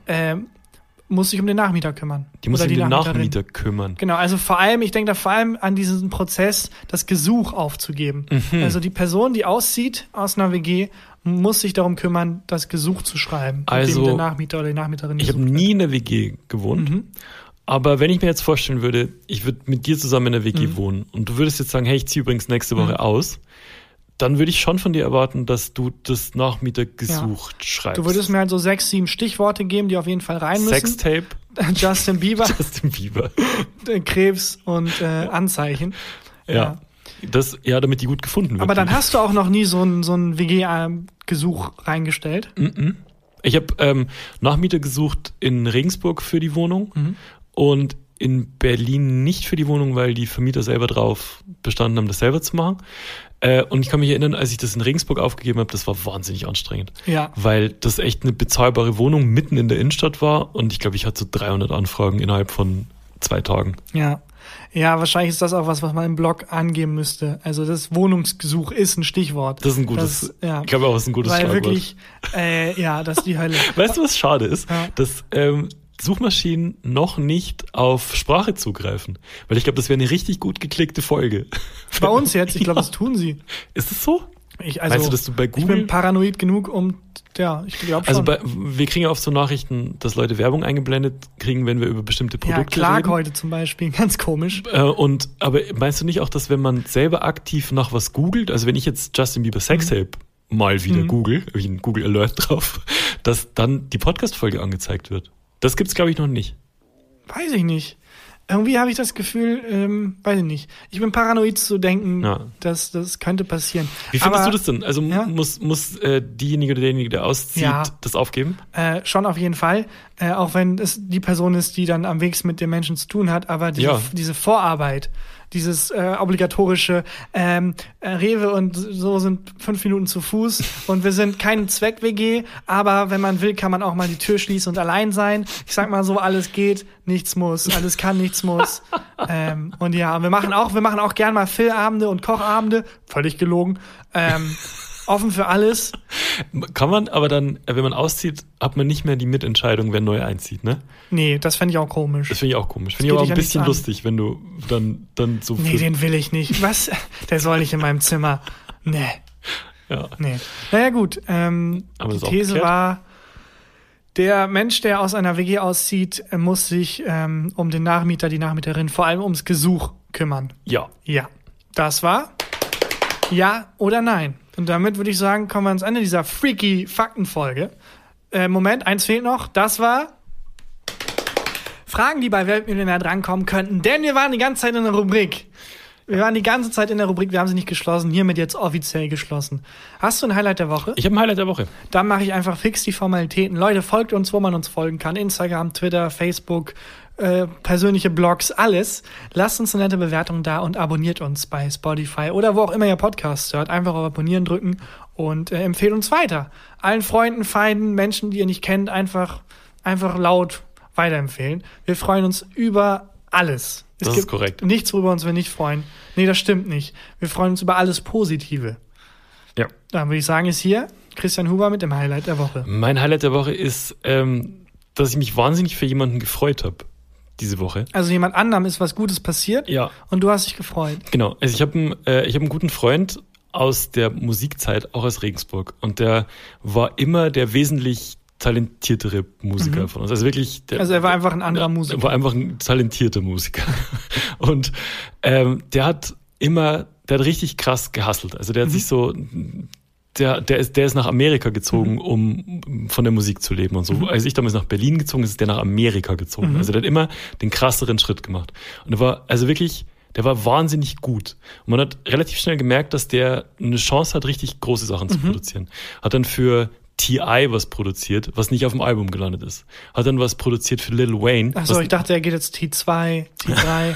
muss sich um den Nachmieter kümmern. Die muss Oder sich um den Nachmieterin. Nachmieter kümmern. Genau, also ich denke da vor allem an diesen Prozess, das Gesuch aufzugeben. Also die Person, die auszieht aus einer WG, muss sich darum kümmern, das Gesuch zu schreiben, mit Also, dem der Nachmieter oder die Nachmieterin Ich habe gesucht nie in der WG gewohnt. Aber wenn ich mir jetzt vorstellen würde, ich würde mit dir zusammen in der WG wohnen und du würdest jetzt sagen, hey, ich ziehe übrigens nächste Woche aus, dann würde ich schon von dir erwarten, dass du das Nachmietergesuch schreibst. Du würdest mir halt so 6, 7 Stichworte geben, die auf jeden Fall rein müssen. Sextape, Justin Bieber, Justin Bieber. Krebs und Anzeichen. Ja. Damit die gut gefunden wird. Aber dann hast du auch noch nie so ein WG-Gesuch reingestellt. Ich habe Nachmieter gesucht in Regensburg für die Wohnung und in Berlin nicht für die Wohnung, weil die Vermieter selber drauf bestanden haben, das selber zu machen. Und ich kann mich erinnern, als ich das in Regensburg aufgegeben habe, das war wahnsinnig anstrengend. Ja. Weil das echt eine bezahlbare Wohnung mitten in der Innenstadt war und ich glaube, ich hatte so 300 Anfragen innerhalb von 2 Tagen. Ja. Ja, wahrscheinlich ist das auch was man im Blog angeben müsste. Also das Wohnungsgesuch ist ein Stichwort. Das ist ein gutes, ich glaube auch, das ist ein gutes weil Schlagwort. wirklich, das ist die Hölle. Weißt du, was schade ist? Ja. Dass Suchmaschinen noch nicht auf Sprache zugreifen. Weil ich glaube, das wäre eine richtig gut geklickte Folge. Bei uns jetzt, ich glaube, das tun sie. Ist es so? Also, Meinst du, dass du bei ich bin Google... paranoid genug, ich glaube schon. Also wir kriegen ja oft so Nachrichten, dass Leute Werbung eingeblendet kriegen, wenn wir über bestimmte Produkte Clark reden. heute zum Beispiel, ganz komisch. Aber meinst du nicht auch, dass wenn man selber aktiv nach was googelt, also wenn ich jetzt Justin Bieber Sextape mal wieder google, habe ich einen Google Alert drauf, dass dann die Podcast-Folge angezeigt wird? Das gibt's, glaube ich, noch nicht. Weiß ich nicht. Irgendwie habe ich das Gefühl, weiß ich nicht. Ich bin paranoid zu denken, dass das könnte passieren. Wie findest du das denn? Also Ja? muss diejenige oder derjenige, der auszieht, das aufgeben? Schon auf jeden Fall. auch wenn es die Person ist, die dann am wenigsten mit den Menschen zu tun hat, aber diese Vorarbeit, dieses obligatorische Rewe und so sind 5 Minuten zu Fuß und wir sind kein Zweck-WG, aber wenn man will, kann man auch mal die Tür schließen und allein sein. Ich sag mal so, alles geht, nichts muss, alles kann, nichts muss. Und ja, wir machen auch gern mal Phil-Abende und Kochabende, völlig gelogen, offen für alles. Kann man, aber dann, wenn man auszieht, hat man nicht mehr die Mitentscheidung, wer neu einzieht, ne? Nee, das fände ich auch komisch. Das finde ich auch komisch. Finde ich aber auch ein bisschen lustig, wenn du dann so... Nee, den will ich nicht. Was? Der soll nicht in meinem Zimmer. Nee. Ja. Nee. Naja, gut. Die These war, der Mensch, der aus einer WG auszieht, muss sich um den Nachmieter, die Nachmieterin, vor allem ums Gesuch kümmern. Ja. Ja. Das war ja oder nein. Und damit würde ich sagen, kommen wir ans Ende dieser freaky Faktenfolge. Moment, eins fehlt noch. Das war Fragen, die bei Weltmillionär drankommen könnten. Denn wir waren die ganze Zeit in der Rubrik. Wir haben sie nicht geschlossen. Hiermit jetzt offiziell geschlossen. Hast du ein Highlight der Woche? Ich habe ein Highlight der Woche. Dann mache ich einfach fix die Formalitäten. Leute, folgt uns, wo man uns folgen kann. Instagram, Twitter, Facebook, persönliche Blogs, alles. Lasst uns eine nette Bewertung da und abonniert uns bei Spotify oder wo auch immer ihr Podcast hört. Einfach auf Abonnieren drücken und empfehlt uns weiter. Allen Freunden, Feinden, Menschen, die ihr nicht kennt, einfach laut weiterempfehlen. Wir freuen uns über alles. Das ist korrekt. Nichts, worüber uns wir nicht freuen. Nee, das stimmt nicht. Wir freuen uns über alles Positive. Ja. Dann würde ich sagen, ist hier Christian Huber mit dem Highlight der Woche. Mein Highlight der Woche ist, dass ich mich wahnsinnig für jemanden gefreut habe diese Woche. Also jemand anderem ist was Gutes passiert, ja, und du hast dich gefreut. Genau. Also ich habe einen guten Freund aus der Musikzeit, auch aus Regensburg. Und der war immer der wesentlich talentiertere Musiker von uns. Also wirklich. Er war einfach ein anderer Musiker. Er war einfach ein talentierter Musiker. Und der hat richtig krass gehustelt. Also der hat sich so, der ist nach Amerika gezogen, um von der Musik zu leben und so. Als ich damals nach Berlin gezogen ist der nach Amerika gezogen. Also der hat immer den krasseren Schritt gemacht. Und der war wahnsinnig gut. Und man hat relativ schnell gemerkt, dass der eine Chance hat, richtig große Sachen zu produzieren. Hat dann für T.I. was produziert, was nicht auf dem Album gelandet ist. Hat dann was produziert für Lil Wayne. Achso, ich dachte, er geht jetzt T2, T3.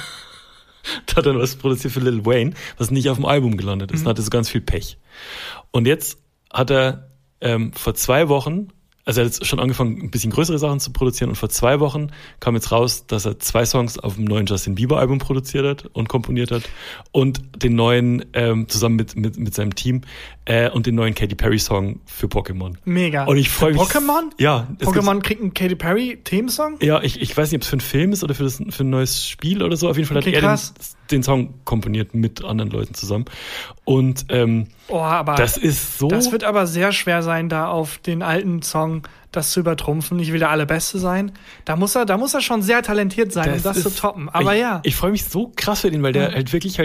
Hat dann was produziert für Lil Wayne, was nicht auf dem Album gelandet ist. Und hatte so ganz viel Pech. Und jetzt hat er vor 2 Wochen, also er hat jetzt schon angefangen, ein bisschen größere Sachen zu produzieren, und vor 2 Wochen kam jetzt raus, dass er 2 Songs auf dem neuen Justin Bieber Album produziert hat und komponiert hat und den neuen zusammen mit seinem Team und den neuen Katy Perry Song für Pokémon. Mega. Und ich freue mich. Pokémon? Ja. Pokémon kriegt einen Katy Perry Themensong? Ja, ich weiß nicht, ob es für einen Film ist oder für ein neues Spiel oder so. Auf jeden Fall hat er den Song komponiert mit anderen Leuten zusammen. Und aber das ist so. Das wird aber sehr schwer sein, da auf den alten Song das zu übertrumpfen. Ich will der Allerbeste sein. Da muss er schon sehr talentiert sein, um das zu toppen. Aber ich freue mich so krass für den, weil der halt wirklich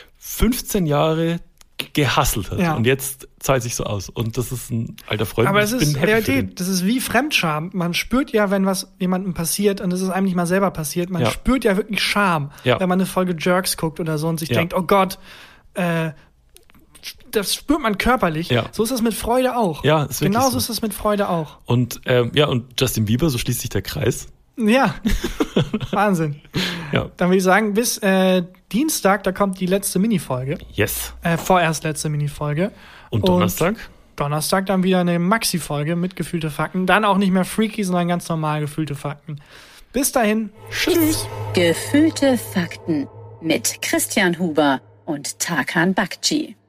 15 Jahre gehustelt hat. Ja. Und jetzt zahlt sich so aus. Und das ist ein alter Freund. Aber es ist Realität. Das ist wie Fremdscham. Man spürt ja, wenn was jemandem passiert, und es ist einem nicht mal selber passiert, man spürt ja wirklich Scham, wenn man eine Folge Jerks guckt oder so und sich denkt, oh Gott, das spürt man körperlich. Ja. So ist das mit Freude auch. Ja, ist wirklich genauso ist das mit Freude auch. Und und Justin Bieber, so schließt sich der Kreis. Ja, Wahnsinn. Ja. Dann würde ich sagen, bis Dienstag, da kommt die letzte Minifolge. Yes. Vorerst letzte Minifolge. Und Donnerstag? Donnerstag dann wieder eine Maxi-Folge mit gefühlte Fakten. Dann auch nicht mehr freaky, sondern ganz normal gefühlte Fakten. Bis dahin. Tschüss. Gefühlte Fakten mit Christian Huber und Tarkan Bakci.